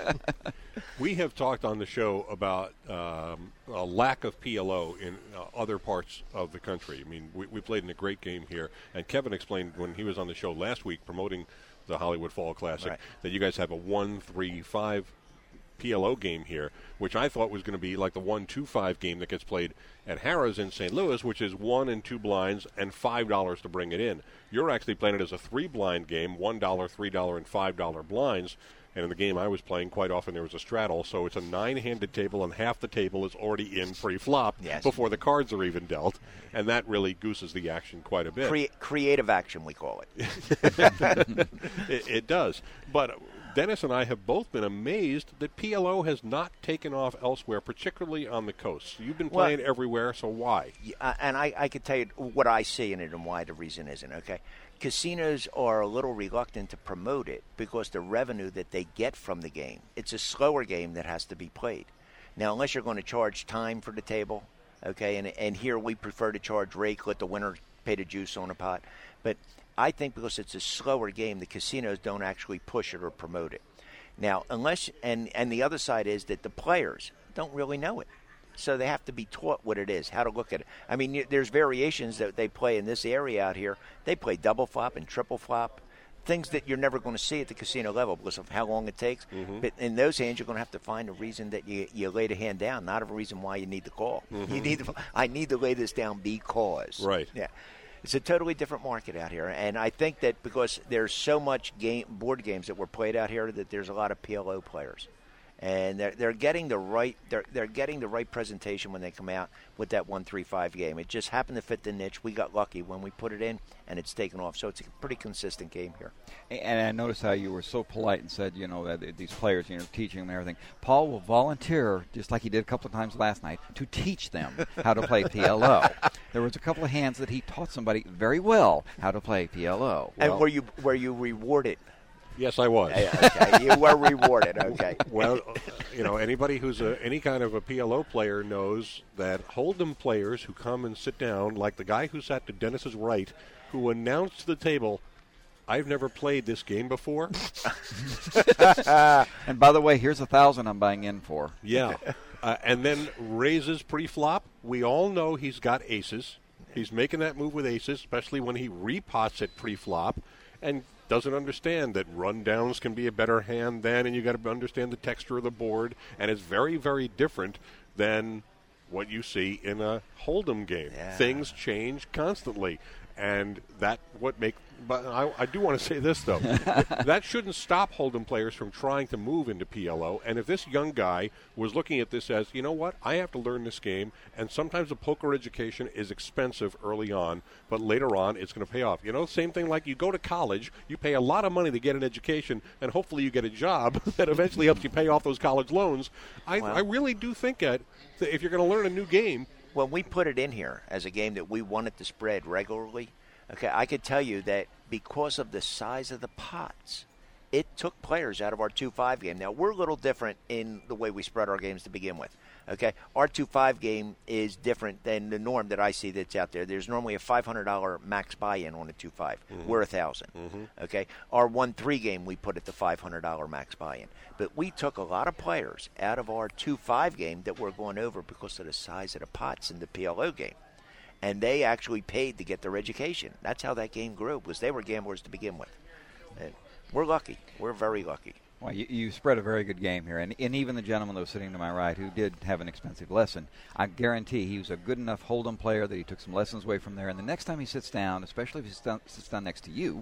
Speaker 5: We have talked on the show about a lack of PLO in other parts of the country. I mean, we played in a great game here, and Kevin explained when he was on the show last week promoting the Hollywood Fall Classic that you guys have a 1-3-5 PLO game here, which I thought was going to be like the 1-2-5 game that gets played at Harrah's in St. Louis, which is 1 and 2 blinds and $5 to bring it in. You're actually playing it as a 3-blind game, $1, $3, and $5 blinds. And in the game I was playing, quite often there was a straddle, so it's a 9-handed table, and half the table is already in pre-flop before the cards are even dealt, and that really gooses the action quite a bit.
Speaker 1: Creative action, we call it.
Speaker 5: It does. But Dennis and I have both been amazed that PLO has not taken off elsewhere, particularly on the coast. So you've been playing everywhere, so why?
Speaker 1: And I could tell you what I see in it and why the reason isn't, okay? Casinos are a little reluctant to promote it because the revenue that they get from the game, it's a slower game that has to be played. Now, unless you're going to charge time for the table, okay, and here we prefer to charge rake, let the winner pay the juice on a pot. But I think because it's a slower game, the casinos don't actually push it or promote it. Now, unless and the other side is that the players don't really know it. So they have to be taught what it is, how to look at it. I mean, there's variations that they play in this area out here. They play double flop and triple flop, things that you're never going to see at the casino level because of how long it takes. Mm-hmm. But in those hands, you're going to have to find a reason that you lay the hand down, not a reason why you need to call. Mm-hmm. I need to lay this down because.
Speaker 5: Right.
Speaker 1: Yeah. It's a totally different market out here, and I think that because there's so much board games that were played out here that there's a lot of PLO players. And they're getting the right they're getting the right presentation when they come out with that 1-3-5 game. It just happened to fit the niche. We got lucky when we put it in, and it's taken off. So it's a pretty consistent game here.
Speaker 6: And I noticed how you were so polite and said, that these players, teaching them everything. Paul will volunteer, just like he did a couple of times last night, to teach them how to play PLO. There was a couple of hands that he taught somebody very well how to play PLO.
Speaker 1: And were you rewarded?
Speaker 5: Yes, I was.
Speaker 1: Okay, you were rewarded. Okay.
Speaker 5: Well, anybody who's any kind of a PLO player knows that Hold'em players who come and sit down, like the guy who sat to Dennis's right, who announced to the table, "I've never played this game before."
Speaker 6: And by the way, here's $1,000 I'm buying in for.
Speaker 5: Yeah, and then raises pre-flop. We all know he's got aces. He's making that move with aces, especially when he repots at pre-flop, and doesn't understand that rundowns can be a better hand then, and you got to understand the texture of the board, and it's very, very different than what you see in a Hold'em game. Yeah. Things change constantly, and that what make. But I do want to say this though, that shouldn't stop Hold'em players from trying to move into PLO. And if this young guy was looking at this as, you know what, I have to learn this game, and sometimes a poker education is expensive early on, but later on it's going to pay off. Same thing like you go to college, you pay a lot of money to get an education, and hopefully you get a job that eventually helps you pay off those college loans. I really do think that if you're going to learn a new game.
Speaker 1: When we put it in here as a game that we wanted to spread regularly, okay, I could tell you that because of the size of the pots, it took players out of our 2-5 game. Now, we're a little different in the way we spread our games to begin with. Okay, our 2-5 game is different than the norm that I see that's out there. There's normally a $500 max buy-in on a 2-5. Mm-hmm. We're $1,000. Mm-hmm. Okay, our 1-3 game we put at the $500 max buy-in. But we took a lot of players out of our 2-5 game that we're going over because of the size of the pots in the PLO game. And they actually paid to get their education. That's how that game grew, because they were gamblers to begin with. And we're lucky. We're very lucky.
Speaker 6: Well, you spread a very good game here. And even the gentleman that was sitting to my right, who did have an expensive lesson, I guarantee he was a good enough Hold'em player that he took some lessons away from there. And the next time he sits down, especially if he sits down next to you,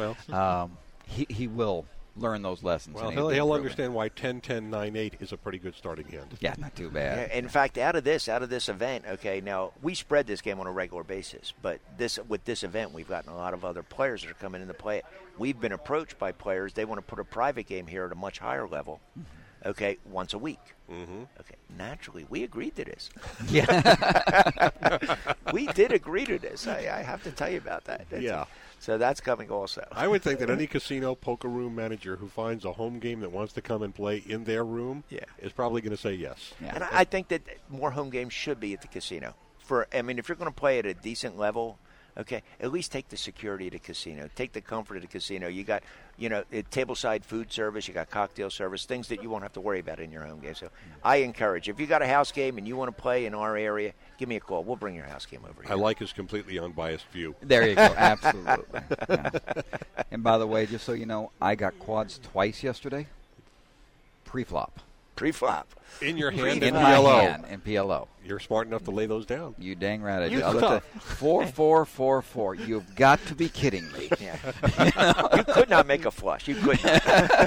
Speaker 6: he will learn those lessons.
Speaker 5: Well, he'll understand why 10-10-9-8 is a pretty good starting hand.
Speaker 6: Yeah, not too bad.
Speaker 1: In fact, out of this event, okay, now we spread this game on a regular basis, but with this event, we've gotten a lot of other players that are coming in to play it. We've been approached by players. They want to put a private game here at a much higher level, okay, once a week. Mm-hmm. Okay, naturally, we agreed to this.
Speaker 6: Yeah.
Speaker 1: We did agree to this. I have to tell you about that. So that's coming also.
Speaker 5: I would think that any casino poker room manager who finds a home game that wants to come and play in their room is probably going to say yes.
Speaker 1: Yeah. And I think that more home games should be at the casino. If you're going to play at a decent level, okay, at least take the security of the casino. Take the comfort of the casino. You got, tableside food service. You got cocktail service, things that you won't have to worry about in your home game. So I encourage, if you got a house game and you want to play in our area, give me a call. We'll bring your house game over here.
Speaker 5: I like his completely unbiased view.
Speaker 6: There you go. Absolutely. Yeah. And by the way, just so you know, I got quads twice yesterday. Pre-flop.
Speaker 1: Pre-flop.
Speaker 5: In your hand
Speaker 6: in
Speaker 5: in
Speaker 6: my
Speaker 5: PLO.
Speaker 6: hand in PLO.
Speaker 5: You're smart enough to lay those down.
Speaker 6: You dang right I did. I looked at 4-4-4-4. You've got to be kidding me.
Speaker 1: Yeah. You could not make a flush. You could not.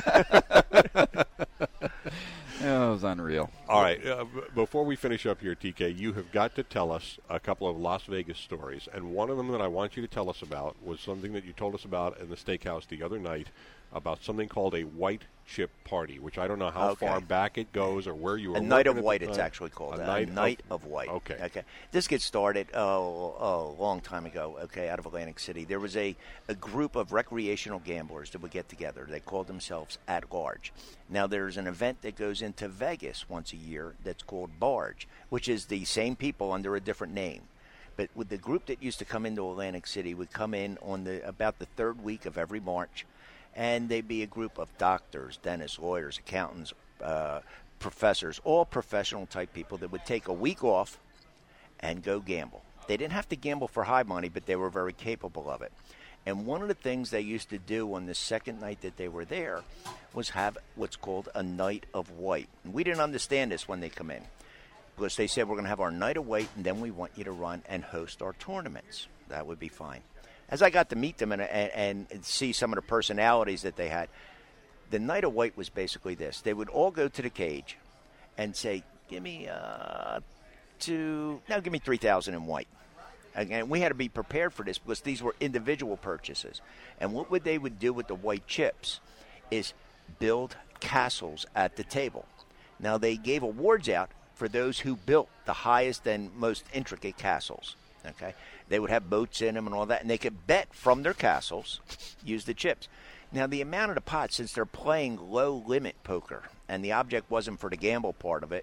Speaker 6: It was unreal.
Speaker 5: All right. Before we finish up here, TK, you have got to tell us a couple of Las Vegas stories. And one of them that I want you to tell us about was something that you told us about in the steakhouse the other night. about something called a white chip party, which I don't know how
Speaker 1: Okay.
Speaker 5: far back it goes or where you were.
Speaker 1: A Night of
Speaker 5: working at the
Speaker 1: White, it's
Speaker 5: time.
Speaker 1: actually called.
Speaker 5: A
Speaker 1: Night of White.
Speaker 5: Okay.
Speaker 1: Okay. This gets started a long time ago, okay, out of Atlantic City. There was a group of recreational gamblers that would get together. They called themselves At Large. Now, there's an event that goes into Vegas once a year that's called Barge, which is the same people under a different name. But with the group that used to come into Atlantic City would come in on about the third week of every March, and they'd be a group of doctors, dentists, lawyers, accountants, professors, all professional type people that would take a week off and go gamble. They didn't have to gamble for high money, but they were very capable of it. And one of the things they used to do on the second night that they were there was have what's called a Night of White. And we didn't understand this when they come in, because they said, we're going to have our Night of White, and then we want you to run and host our tournaments. That would be fine. As I got to meet them and see some of the personalities that they had, the Night of White was basically this. They would all go to the cage and say, give me 3,000 in white. Again, we had to be prepared for this because these were individual purchases. And what they would do with the white chips is build castles at the table. Now, they gave awards out for those who built the highest and most intricate castles. Okay, they would have boats in them and all that, and they could bet from their castles, use the chips. Now, the amount of the pot, since they're playing low-limit poker, and the object wasn't for the gamble part of it,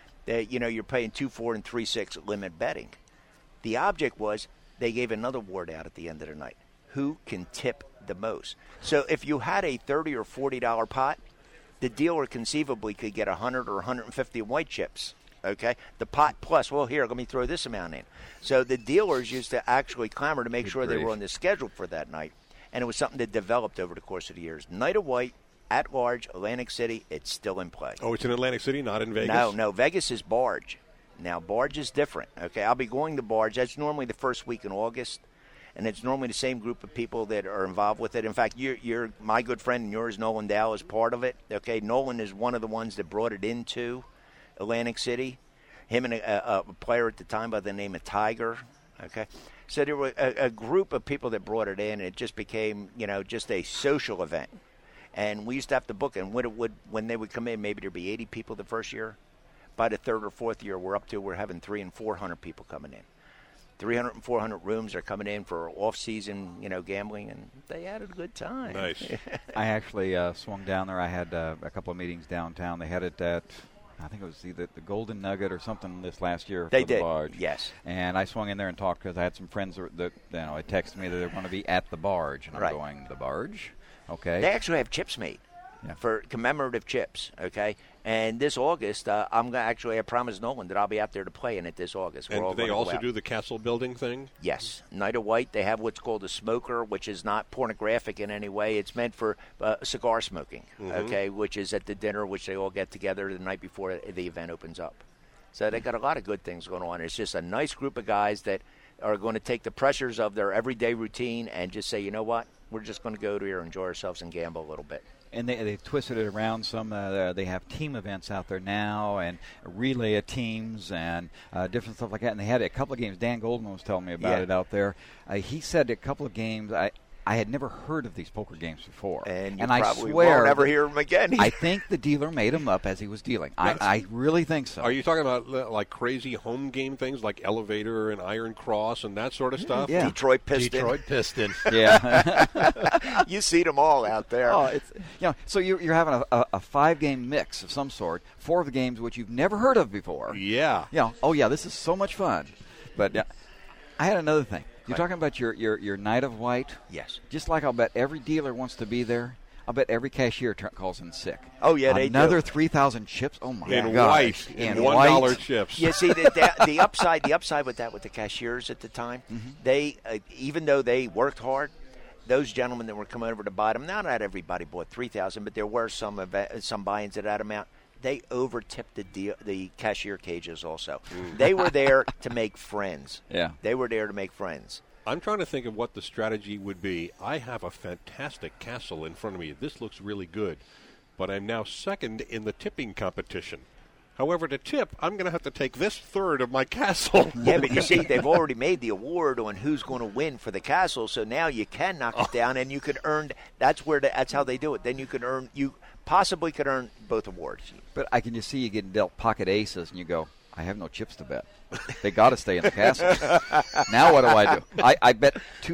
Speaker 1: you're paying 2, 4, and 3, 6 limit betting. The object was they gave another award out at the end of the night. Who can tip the most? So if you had a $30 or $40 pot, the dealer conceivably could get 100 or 150 white chips. Okay, the pot plus, well, here, let me throw this amount in. So the dealers used to actually clamor to make sure they were on the schedule for that night. And it was something that developed over the course of the years. Night of White, At Large, Atlantic City, it's still in play.
Speaker 5: Oh, it's in Atlantic City, not in Vegas?
Speaker 1: No, Vegas is Barge. Now, Barge is different. Okay, I'll be going to Barge. That's normally the first week in August. And it's normally the same group of people that are involved with it. In fact, you're my good friend and yours, Nolan Dow, is part of it. Okay, Nolan is one of the ones that brought it into Atlantic City. Him and a player at the time by the name of Tiger. Okay, so there were a group of people that brought it in. And it just became, just a social event. And we used to have to book it. And when they would come in, maybe there'd be 80 people the first year. By the third or fourth year, we're having 300 and 400 people coming in. 300 and 400 rooms are coming in for off-season, gambling, and they had a good time.
Speaker 5: Nice.
Speaker 6: I actually swung down there. I had a couple of meetings downtown. They had it at, I think it was either the Golden Nugget or something this last year.
Speaker 1: They
Speaker 6: for the
Speaker 1: did,
Speaker 6: Barge.
Speaker 1: yes.
Speaker 6: And I swung in there and talked because I had some friends that had texted me that they were going to be at the Barge. And I'm
Speaker 1: Right.
Speaker 6: going, the Barge? Okay.
Speaker 1: They actually have chips made for commemorative chips, okay? And this August, I promised Nolan that I'll be out there to play in it this August.
Speaker 5: And do they also do the castle building thing?
Speaker 1: Yes. Night of White, they have what's called a smoker, which is not pornographic in any way. It's meant for cigar smoking, okay, which is at the dinner, which they all get together the night before the event opens up. So they got a lot of good things going on. It's just a nice group of guys that are going to take the pressures of their everyday routine and just say, you know what, we're just going to go to here, enjoy ourselves, and gamble a little bit.
Speaker 6: And they've twisted it around some. They have team events out there now and a relay of teams and different stuff like that. And they had a couple of games. Dan Goldman was telling me about it out there. He said a couple of games. I had never heard of these poker games before.
Speaker 1: And you
Speaker 6: I
Speaker 1: probably
Speaker 6: swear
Speaker 1: won't ever hear them again.
Speaker 6: I think the dealer made them up as he was dealing. I really think so.
Speaker 5: Are you talking about like crazy home game things like Elevator and Iron Cross and that sort of stuff?
Speaker 6: Yeah.
Speaker 1: Detroit Piston.
Speaker 8: Detroit Piston.
Speaker 6: Yeah.
Speaker 1: You see them all out there.
Speaker 6: Oh, it's so you're having a 5-game mix of some sort, 4 of the games which you've never heard of before.
Speaker 5: Yeah.
Speaker 6: Oh yeah, this is so much fun. But I had another thing. You're talking about your Night of White?
Speaker 1: Yes.
Speaker 6: Just like I'll bet every dealer wants to be there, I'll bet every cashier calls in sick.
Speaker 1: Oh, yeah, they do.
Speaker 6: Another 3,000 chips? Oh, my
Speaker 5: In
Speaker 6: God.
Speaker 5: white. In $1
Speaker 6: white.
Speaker 5: chips.
Speaker 1: You see, the upside with that with the cashiers at the time, they even though they worked hard, those gentlemen that were coming over to buy them, not everybody bought 3,000, but there were some buy-ins at that amount. They over-tipped the cashier cages also. They were there to make friends.
Speaker 6: Yeah.
Speaker 1: They were there to make friends.
Speaker 5: I'm trying to think of what the strategy would be. I have a fantastic castle in front of me. This looks really good, but I'm now second in the tipping competition. However, to tip, I'm going to have to take this third of my castle.
Speaker 1: Yeah, but you see, they've already made the award on who's going to win for the castle, so now you can knock it down, and you could earn. That's how they do it. Then you could earn. You possibly could earn both awards.
Speaker 6: But I can just see you getting dealt pocket aces, and you go, I have no chips to bet. They got to stay in the castle. Now what do I do? I bet $2.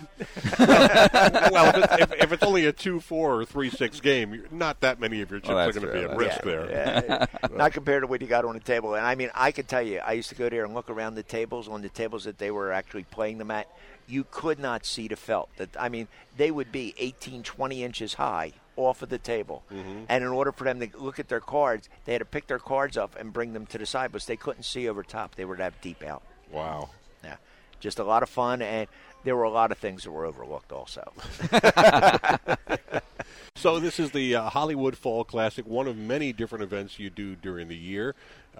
Speaker 5: Well, if it's only a 2-4 or 3-6 game, not that many of your chips are going to be at risk there.
Speaker 1: Yeah. Not compared to what you got on the table. And I mean, I can tell you, I used to go there and look around the tables, on the tables that they were actually playing them at. You could not see the felt. I mean, they would be 18, 20 inches high off of the table. Mm-hmm. And in order for them to look at their cards, they had to pick their cards up and bring them to the side, but they couldn't see over top. They would have deep out.
Speaker 5: Wow.
Speaker 1: Yeah. Just a lot of fun, and there were a lot of things that were overlooked also.
Speaker 5: So this is the Hollywood Fall Classic, one of many different events you do during the year.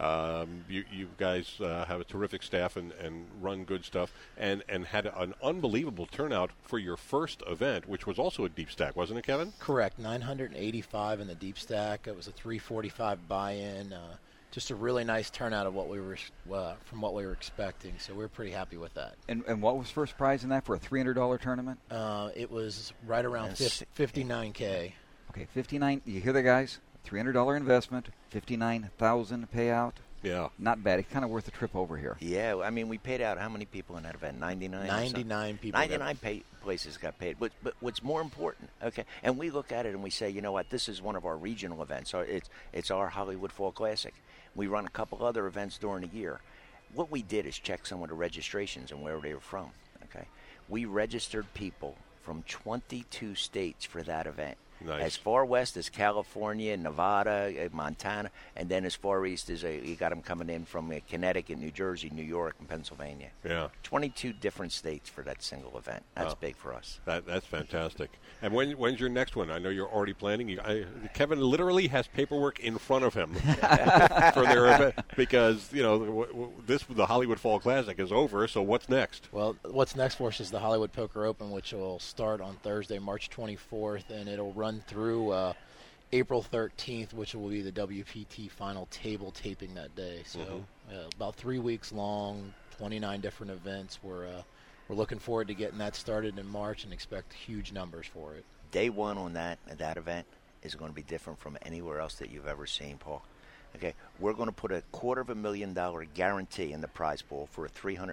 Speaker 5: You guys have a terrific staff and run good stuff, and had an unbelievable turnout for your first event, which was also a deep stack, wasn't it, Kevin?
Speaker 8: Correct. 985 in the deep stack. It was a 345 buy-in. Just a really nice turnout of what we were from what we were expecting. So we're pretty happy with that.
Speaker 6: And what was first prize in that for a $300 tournament?
Speaker 8: It was right around $59K.
Speaker 6: Okay, 59. You hear that, guys? $300 investment, $59,000 payout.
Speaker 5: Yeah.
Speaker 6: Not bad. It's kind of worth a trip over here.
Speaker 1: Yeah, I mean, we paid out how many people in that event? 99?
Speaker 8: 99 people.
Speaker 1: 99 places got paid. But what's more important, okay, and we look at it and we say, you know what, this is one of our regional events. It's our Hollywood Fall Classic. We run a couple other events during the year. What we did is check some of the registrations and where they were from, okay? We registered people from 22 states for that event.
Speaker 5: Nice.
Speaker 1: As far west as California, Nevada, Montana, and then as far east as you got them coming in from Connecticut, New Jersey, New York, and Pennsylvania.
Speaker 5: Yeah.
Speaker 1: 22 different states for that single event. That's big for us.
Speaker 5: That's fantastic. And when's your next one? I know you're already planning. Kevin literally has paperwork in front of him for their event because, the Hollywood Fall Classic is over, so what's next?
Speaker 8: Well, what's next for us is the Hollywood Poker Open, which will start on Thursday, March 24th, and it'll run through April 13th, which will be the WPT final table taping that day. So about 3 weeks long, 29 different events. We're looking forward to getting that started in March and expect huge numbers for it.
Speaker 1: Day one on that event is going to be different from anywhere else that you've ever seen, Paul. Okay, we're going to put a $250,000 guarantee in the prize pool for a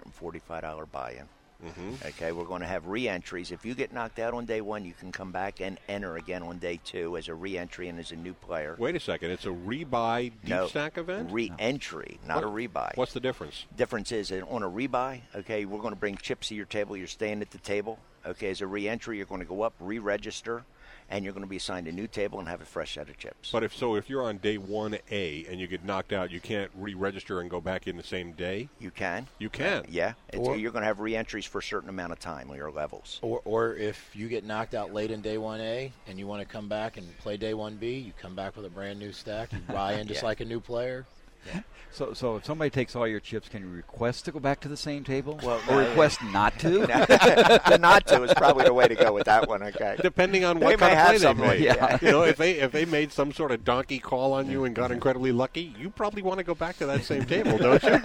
Speaker 1: $345 buy-in. Mm-hmm. Okay, we're going to have re-entries. If you get knocked out on day one, you can come back and enter again on day two as a re-entry and as a new player.
Speaker 5: Wait a second. It's a rebuy deep stack event?
Speaker 1: Re-entry, not a rebuy.
Speaker 5: What's the difference?
Speaker 1: Difference is that on a rebuy, okay, we're going to bring chips to your table. You're staying at the table. Okay, as a re-entry, you're going to go up, re-register, and you're going to be assigned a new table and have a fresh set of chips.
Speaker 5: But if you're on day 1A and you get knocked out, you can't re-register and go back in the same day?
Speaker 1: You can.
Speaker 5: You can?
Speaker 1: Yeah. You're going to have re-entries for a certain amount of time on your levels.
Speaker 8: Or if you get knocked out late in day 1A and you want to come back and play day 1B, you come back with a brand new stack. You buy in just like a new player.
Speaker 6: Yeah. So if somebody takes all your chips, can you request to go back to the same table?
Speaker 1: Well,
Speaker 6: or request not to?
Speaker 1: The not to is probably the way to go with that one, okay?
Speaker 5: Depending on what kind of play they made.
Speaker 1: Yeah.
Speaker 5: If they made some sort of donkey call on you and got incredibly lucky, you probably want to go back to that same table, don't you?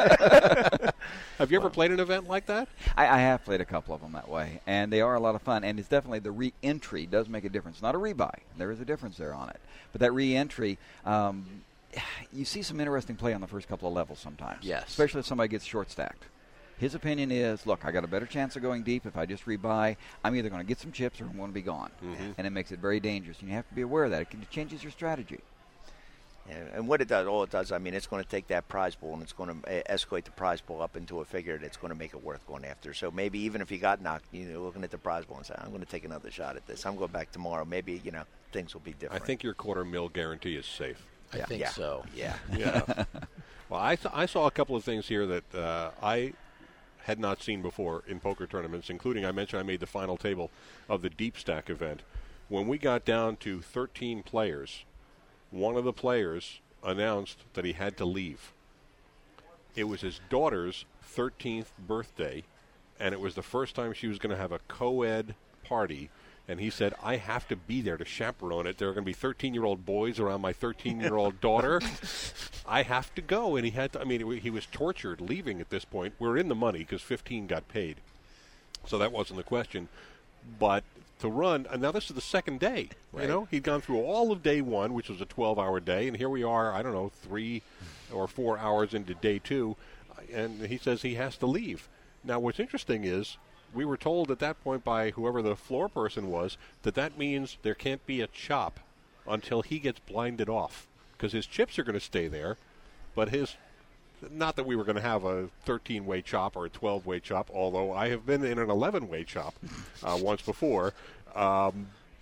Speaker 5: Have you ever played an event like that?
Speaker 6: I have played a couple of them that way, and they are a lot of fun. And it's definitely the re-entry does make a difference. Not a rebuy. There is a difference there on it. But that re-entry... you see some interesting play on the first couple of levels sometimes.
Speaker 8: Yes.
Speaker 6: Especially if somebody gets short-stacked. His opinion is, look, I got a better chance of going deep if I just rebuy. I'm either going to get some chips or I'm going to be gone. Mm-hmm. And it makes it very dangerous. And you have to be aware of that. It changes your strategy.
Speaker 1: Yeah, and what it does, I mean, it's going to take that prize pool and it's going to escalate the prize pool up into a figure that's going to make it worth going after. So maybe even if you got knocked, looking at the prize pool and saying, I'm going to take another shot at this. I'm going back tomorrow. Maybe, things will be different.
Speaker 5: I think your $250,000 guarantee is safe.
Speaker 8: I think so.
Speaker 1: Yeah.
Speaker 5: Yeah. Well, I saw a couple of things here that I had not seen before in poker tournaments, including I mentioned I made the final table of the Deep Stack event. When we got down to 13 players, one of the players announced that he had to leave. It was his daughter's 13th birthday, and it was the first time she was going to have a co-ed party And he said, I have to be there to chaperone it. There are going to be 13-year-old boys around my 13-year-old daughter. I have to go. And he had to, I mean, he was tortured leaving at this point. We're in the money because 15 got paid. So that wasn't the question. But to run, and now this is the second day.
Speaker 8: Right.
Speaker 5: You know, he'd gone through all of day one, which was a 12-hour day, and here we are, I don't know, 3 or 4 hours into day 2, and he says he has to leave. Now, what's interesting is we were told at that point by whoever the floor person was that means there can't be a chop until he gets blinded off, because his chips are going to stay there, but his... Not that we were going to have a 13-way chop or a 12-way chop, although I have been in an 11-way chop once before. But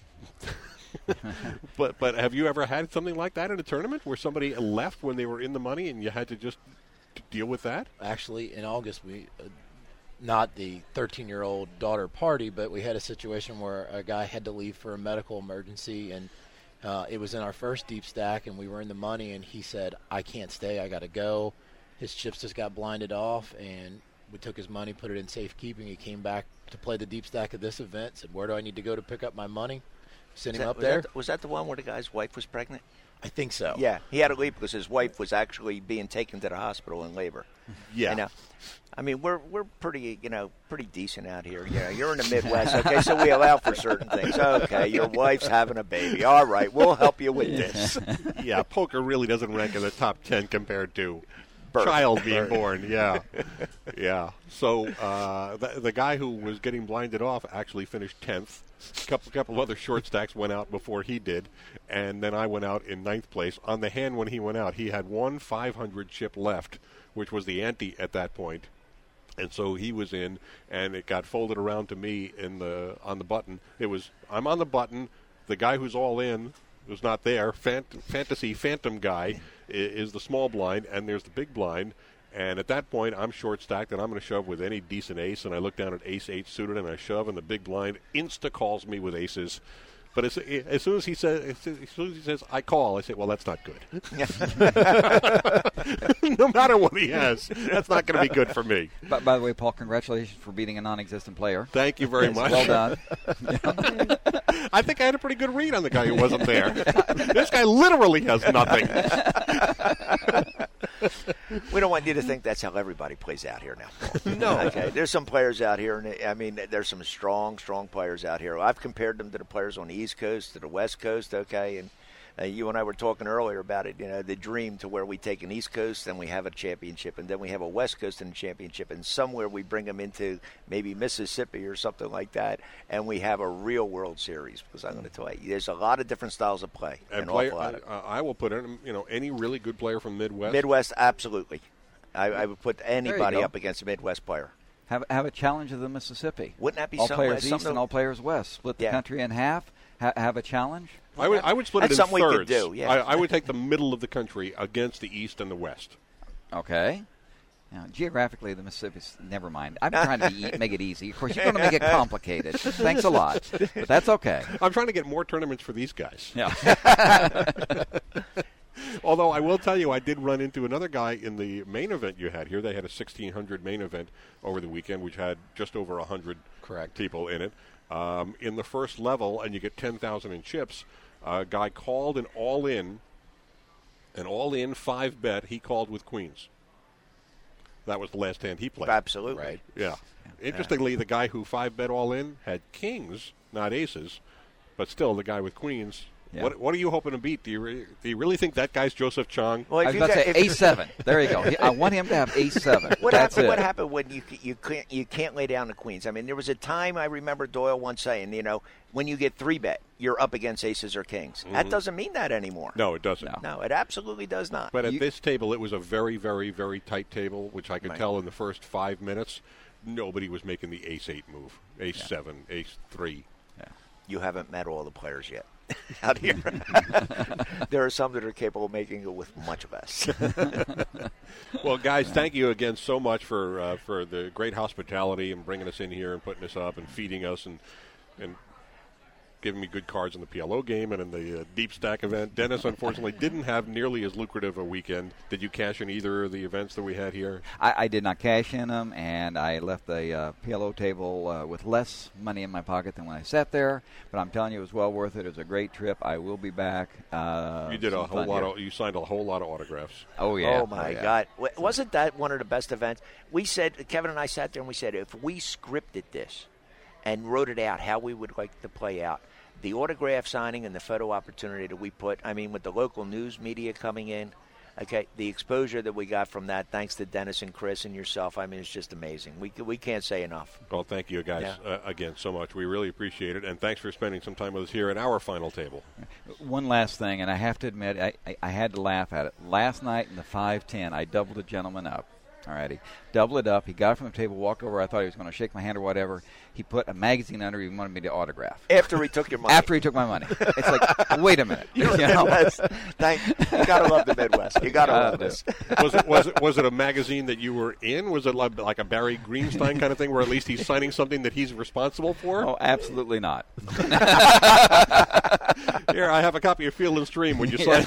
Speaker 5: have you ever had something like that in a tournament where somebody left when they were in the money and you had to just deal with that?
Speaker 8: Actually, in August, we not the 13-year-old daughter party, but we had a situation where a guy had to leave for a medical emergency, and it was in our first deep stack, and we were in the money, and he said, I can't stay, I got to go. His chips just got blinded off, and we took his money, put it in safekeeping. He came back to play the deep stack of this event, said, where do I need to go to pick up my money? Sent him up there.
Speaker 1: Was that the one where the guy's wife was pregnant?
Speaker 8: I think so.
Speaker 1: Yeah, he had to leave because his wife was actually being taken to the hospital in labor.
Speaker 5: Yeah.
Speaker 1: I mean, we're pretty, pretty decent out here. You know, you're in the Midwest, okay, so we allow for certain things. Okay, your wife's having a baby. All right, we'll help you with this.
Speaker 5: Yeah, poker really doesn't rank in the top 10 compared to
Speaker 1: birth.
Speaker 5: Child being born. Yeah. Yeah. So the guy who was getting blinded off actually finished 10th. A couple other short stacks went out before he did, and then I went out in 9th place. On the hand when he went out, he had one 500 chip left, which was the ante at that point. And so he was in, and it got folded around to me on the button. It was, I'm on the button. The guy who's all in was not there. Fantasy Phantom guy is the small blind, and there's the big blind. And at that point, I'm short-stacked, and I'm going to shove with any decent ace. And I look down at ace-8 suited, and I shove, and the big blind insta-calls me with aces. But as soon as he says, I call, I say, well, that's not good. No matter what he has, that's not going to be good for me.
Speaker 6: By the way, Paul, congratulations for beating a non-existent player.
Speaker 5: Thank you very much.
Speaker 6: Well done.
Speaker 5: I think I had a pretty good read on the guy who wasn't there. This guy literally has nothing.
Speaker 1: We don't want you to think that's how everybody plays out here now.
Speaker 5: No.
Speaker 1: Okay, there's some players out here, and I mean, there's some strong players out here. I've compared them to the players on the East Coast, to the West Coast, okay, and you and I were talking earlier about it, the dream to where we take an East Coast and we have a championship, and then we have a West Coast and a championship, and somewhere we bring them into maybe Mississippi or something like that, and we have a real World Series. Because I'm going to tell you, there's a lot of different styles of play.
Speaker 5: I will put in, any really good player from Midwest.
Speaker 1: Midwest, absolutely. I would put anybody up against a Midwest player.
Speaker 6: Have a challenge of the Mississippi.
Speaker 1: Wouldn't that be
Speaker 6: all
Speaker 1: something?
Speaker 6: Players East and all players West. Split the country in half. Have a challenge.
Speaker 5: I would split it in
Speaker 1: something
Speaker 5: thirds.
Speaker 1: We could do, yeah.
Speaker 5: I would take the middle of the country against the East and the West.
Speaker 6: Okay. Now, geographically, the Mississippi's never mind. I'm trying to make it easy. Of course, you're going to make it complicated. Thanks a lot, but that's okay.
Speaker 5: I'm trying to get more tournaments for these guys.
Speaker 6: Yeah.
Speaker 5: Although I will tell you, I did run into another guy in the main event you had here. They had a 1,600 main event over the weekend, which had just over 100 people in it. In the first level, and you get 10,000 in chips, a guy called an all-in 5-bet. He called with queens. That was the last hand he played.
Speaker 1: Absolutely.
Speaker 8: Right.
Speaker 5: Yeah. Interestingly, the guy who 5-bet all-in had kings, not aces, but still the guy with queens. Yeah. What are you hoping to beat? Do you really think that guy's Joseph Chong?
Speaker 6: Well, I was about to say A7. There you go. I want him to have A7.
Speaker 1: What happened when you can't lay down the queens? I mean, there was a time I remember Doyle once saying, when you get 3-bet, you're up against aces or kings. Mm-hmm. That doesn't mean that anymore.
Speaker 5: No, it doesn't.
Speaker 1: No, it absolutely does not.
Speaker 5: But at this table, it was a very, very, very tight table, which I could tell in the first 5 minutes. Nobody was making the ace-8 move, ace-7, ace-3.
Speaker 1: Yeah. You haven't met all the players yet. Out here, there are some that are capable of making it with much less.
Speaker 5: Well, guys, thank you again so much for the great hospitality and bringing us in here and putting us up and feeding us and giving me good cards in the PLO game and in the Deep Stack event. Dennis, unfortunately, didn't have nearly as lucrative a weekend. Did you cash in either of the events that we had here?
Speaker 6: I did not cash in them, and I left the PLO table with less money in my pocket than when I sat there. But I'm telling you, it was well worth it. It was a great trip. I will be back.
Speaker 5: You did a whole lot. You signed a whole lot of autographs.
Speaker 6: Oh yeah.
Speaker 1: Oh my God! Wasn't that one of the best events? We said, Kevin and I sat there and we said, if we scripted this and wrote it out how we would like to play out, the autograph signing and the photo opportunity that we put, I mean, with the local news media coming in, okay, the exposure that we got from that, thanks to Dennis and Chris and yourself, I mean, it's just amazing. We can't say enough.
Speaker 5: Well, thank you guys again so much. We really appreciate it, and thanks for spending some time with us here at our final table.
Speaker 6: One last thing, and I have to admit, I had to laugh at it. Last night in the 5-10, I doubled a gentleman up. All righty. Double it up. He got from the table, walked over. I thought he was going to shake my hand or whatever. He put a magazine under. He wanted me to autograph.
Speaker 1: After he took your money.
Speaker 6: After he took my money. It's like, wait a minute.
Speaker 1: You gotta love the Midwest. You gotta love this.
Speaker 5: Was it a magazine that you were in? Was it like a Barry Greenstein kind of thing, where at least he's signing something that he's responsible for?
Speaker 6: Oh, absolutely not.
Speaker 5: Here, I have a copy of Field and Stream. Would you sign?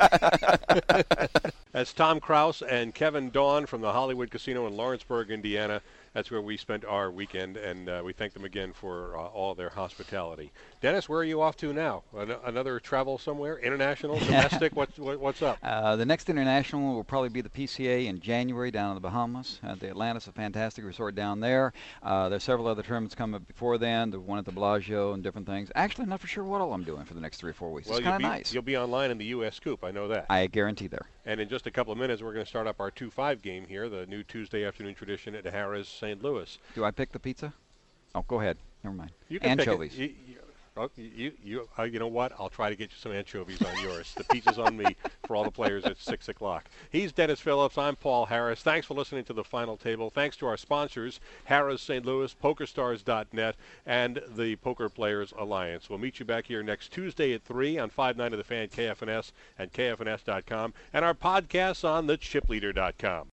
Speaker 5: That's Tom Kraus and Kevin Dawn from the Hollywood Casino in Lawrenceburg, Indiana. That's where we spent our weekend, and we thank them again for all their hospitality. Dennis, where are you off to now? Another travel somewhere? International? Domestic? What's up?
Speaker 6: The next international will probably be the PCA in January down in the Bahamas. The Atlantis, a fantastic resort down there. There's several other tournaments coming up before then, the one at the Bellagio and different things. Actually, I'm not for sure what all I'm doing for the next 3 or 4 weeks.
Speaker 5: Well,
Speaker 6: it's kind of nice.
Speaker 5: You'll be online in the U.S. Scoop. I know that.
Speaker 6: I guarantee there.
Speaker 5: And in just a couple of minutes, we're going to start up our 2-5 game here, the new Tuesday afternoon tradition at Harrah's St. Louis.
Speaker 6: Do I pick the pizza? Oh, go ahead. Never mind.
Speaker 5: You can
Speaker 6: anchovies.
Speaker 5: Pick it. You know what? I'll try to get you some anchovies on yours. The pizza's on me for all the players at 6 o'clock. He's Dennis Phillips. I'm Paul Harris. Thanks for listening to The Final Table. Thanks to our sponsors, Harrah's St. Louis, PokerStars.net, and the Poker Players Alliance. We'll meet you back here next Tuesday at 3 on 5/9 of the Fan, KFNS, and KFNS.com, and our podcasts on thechipleader.com.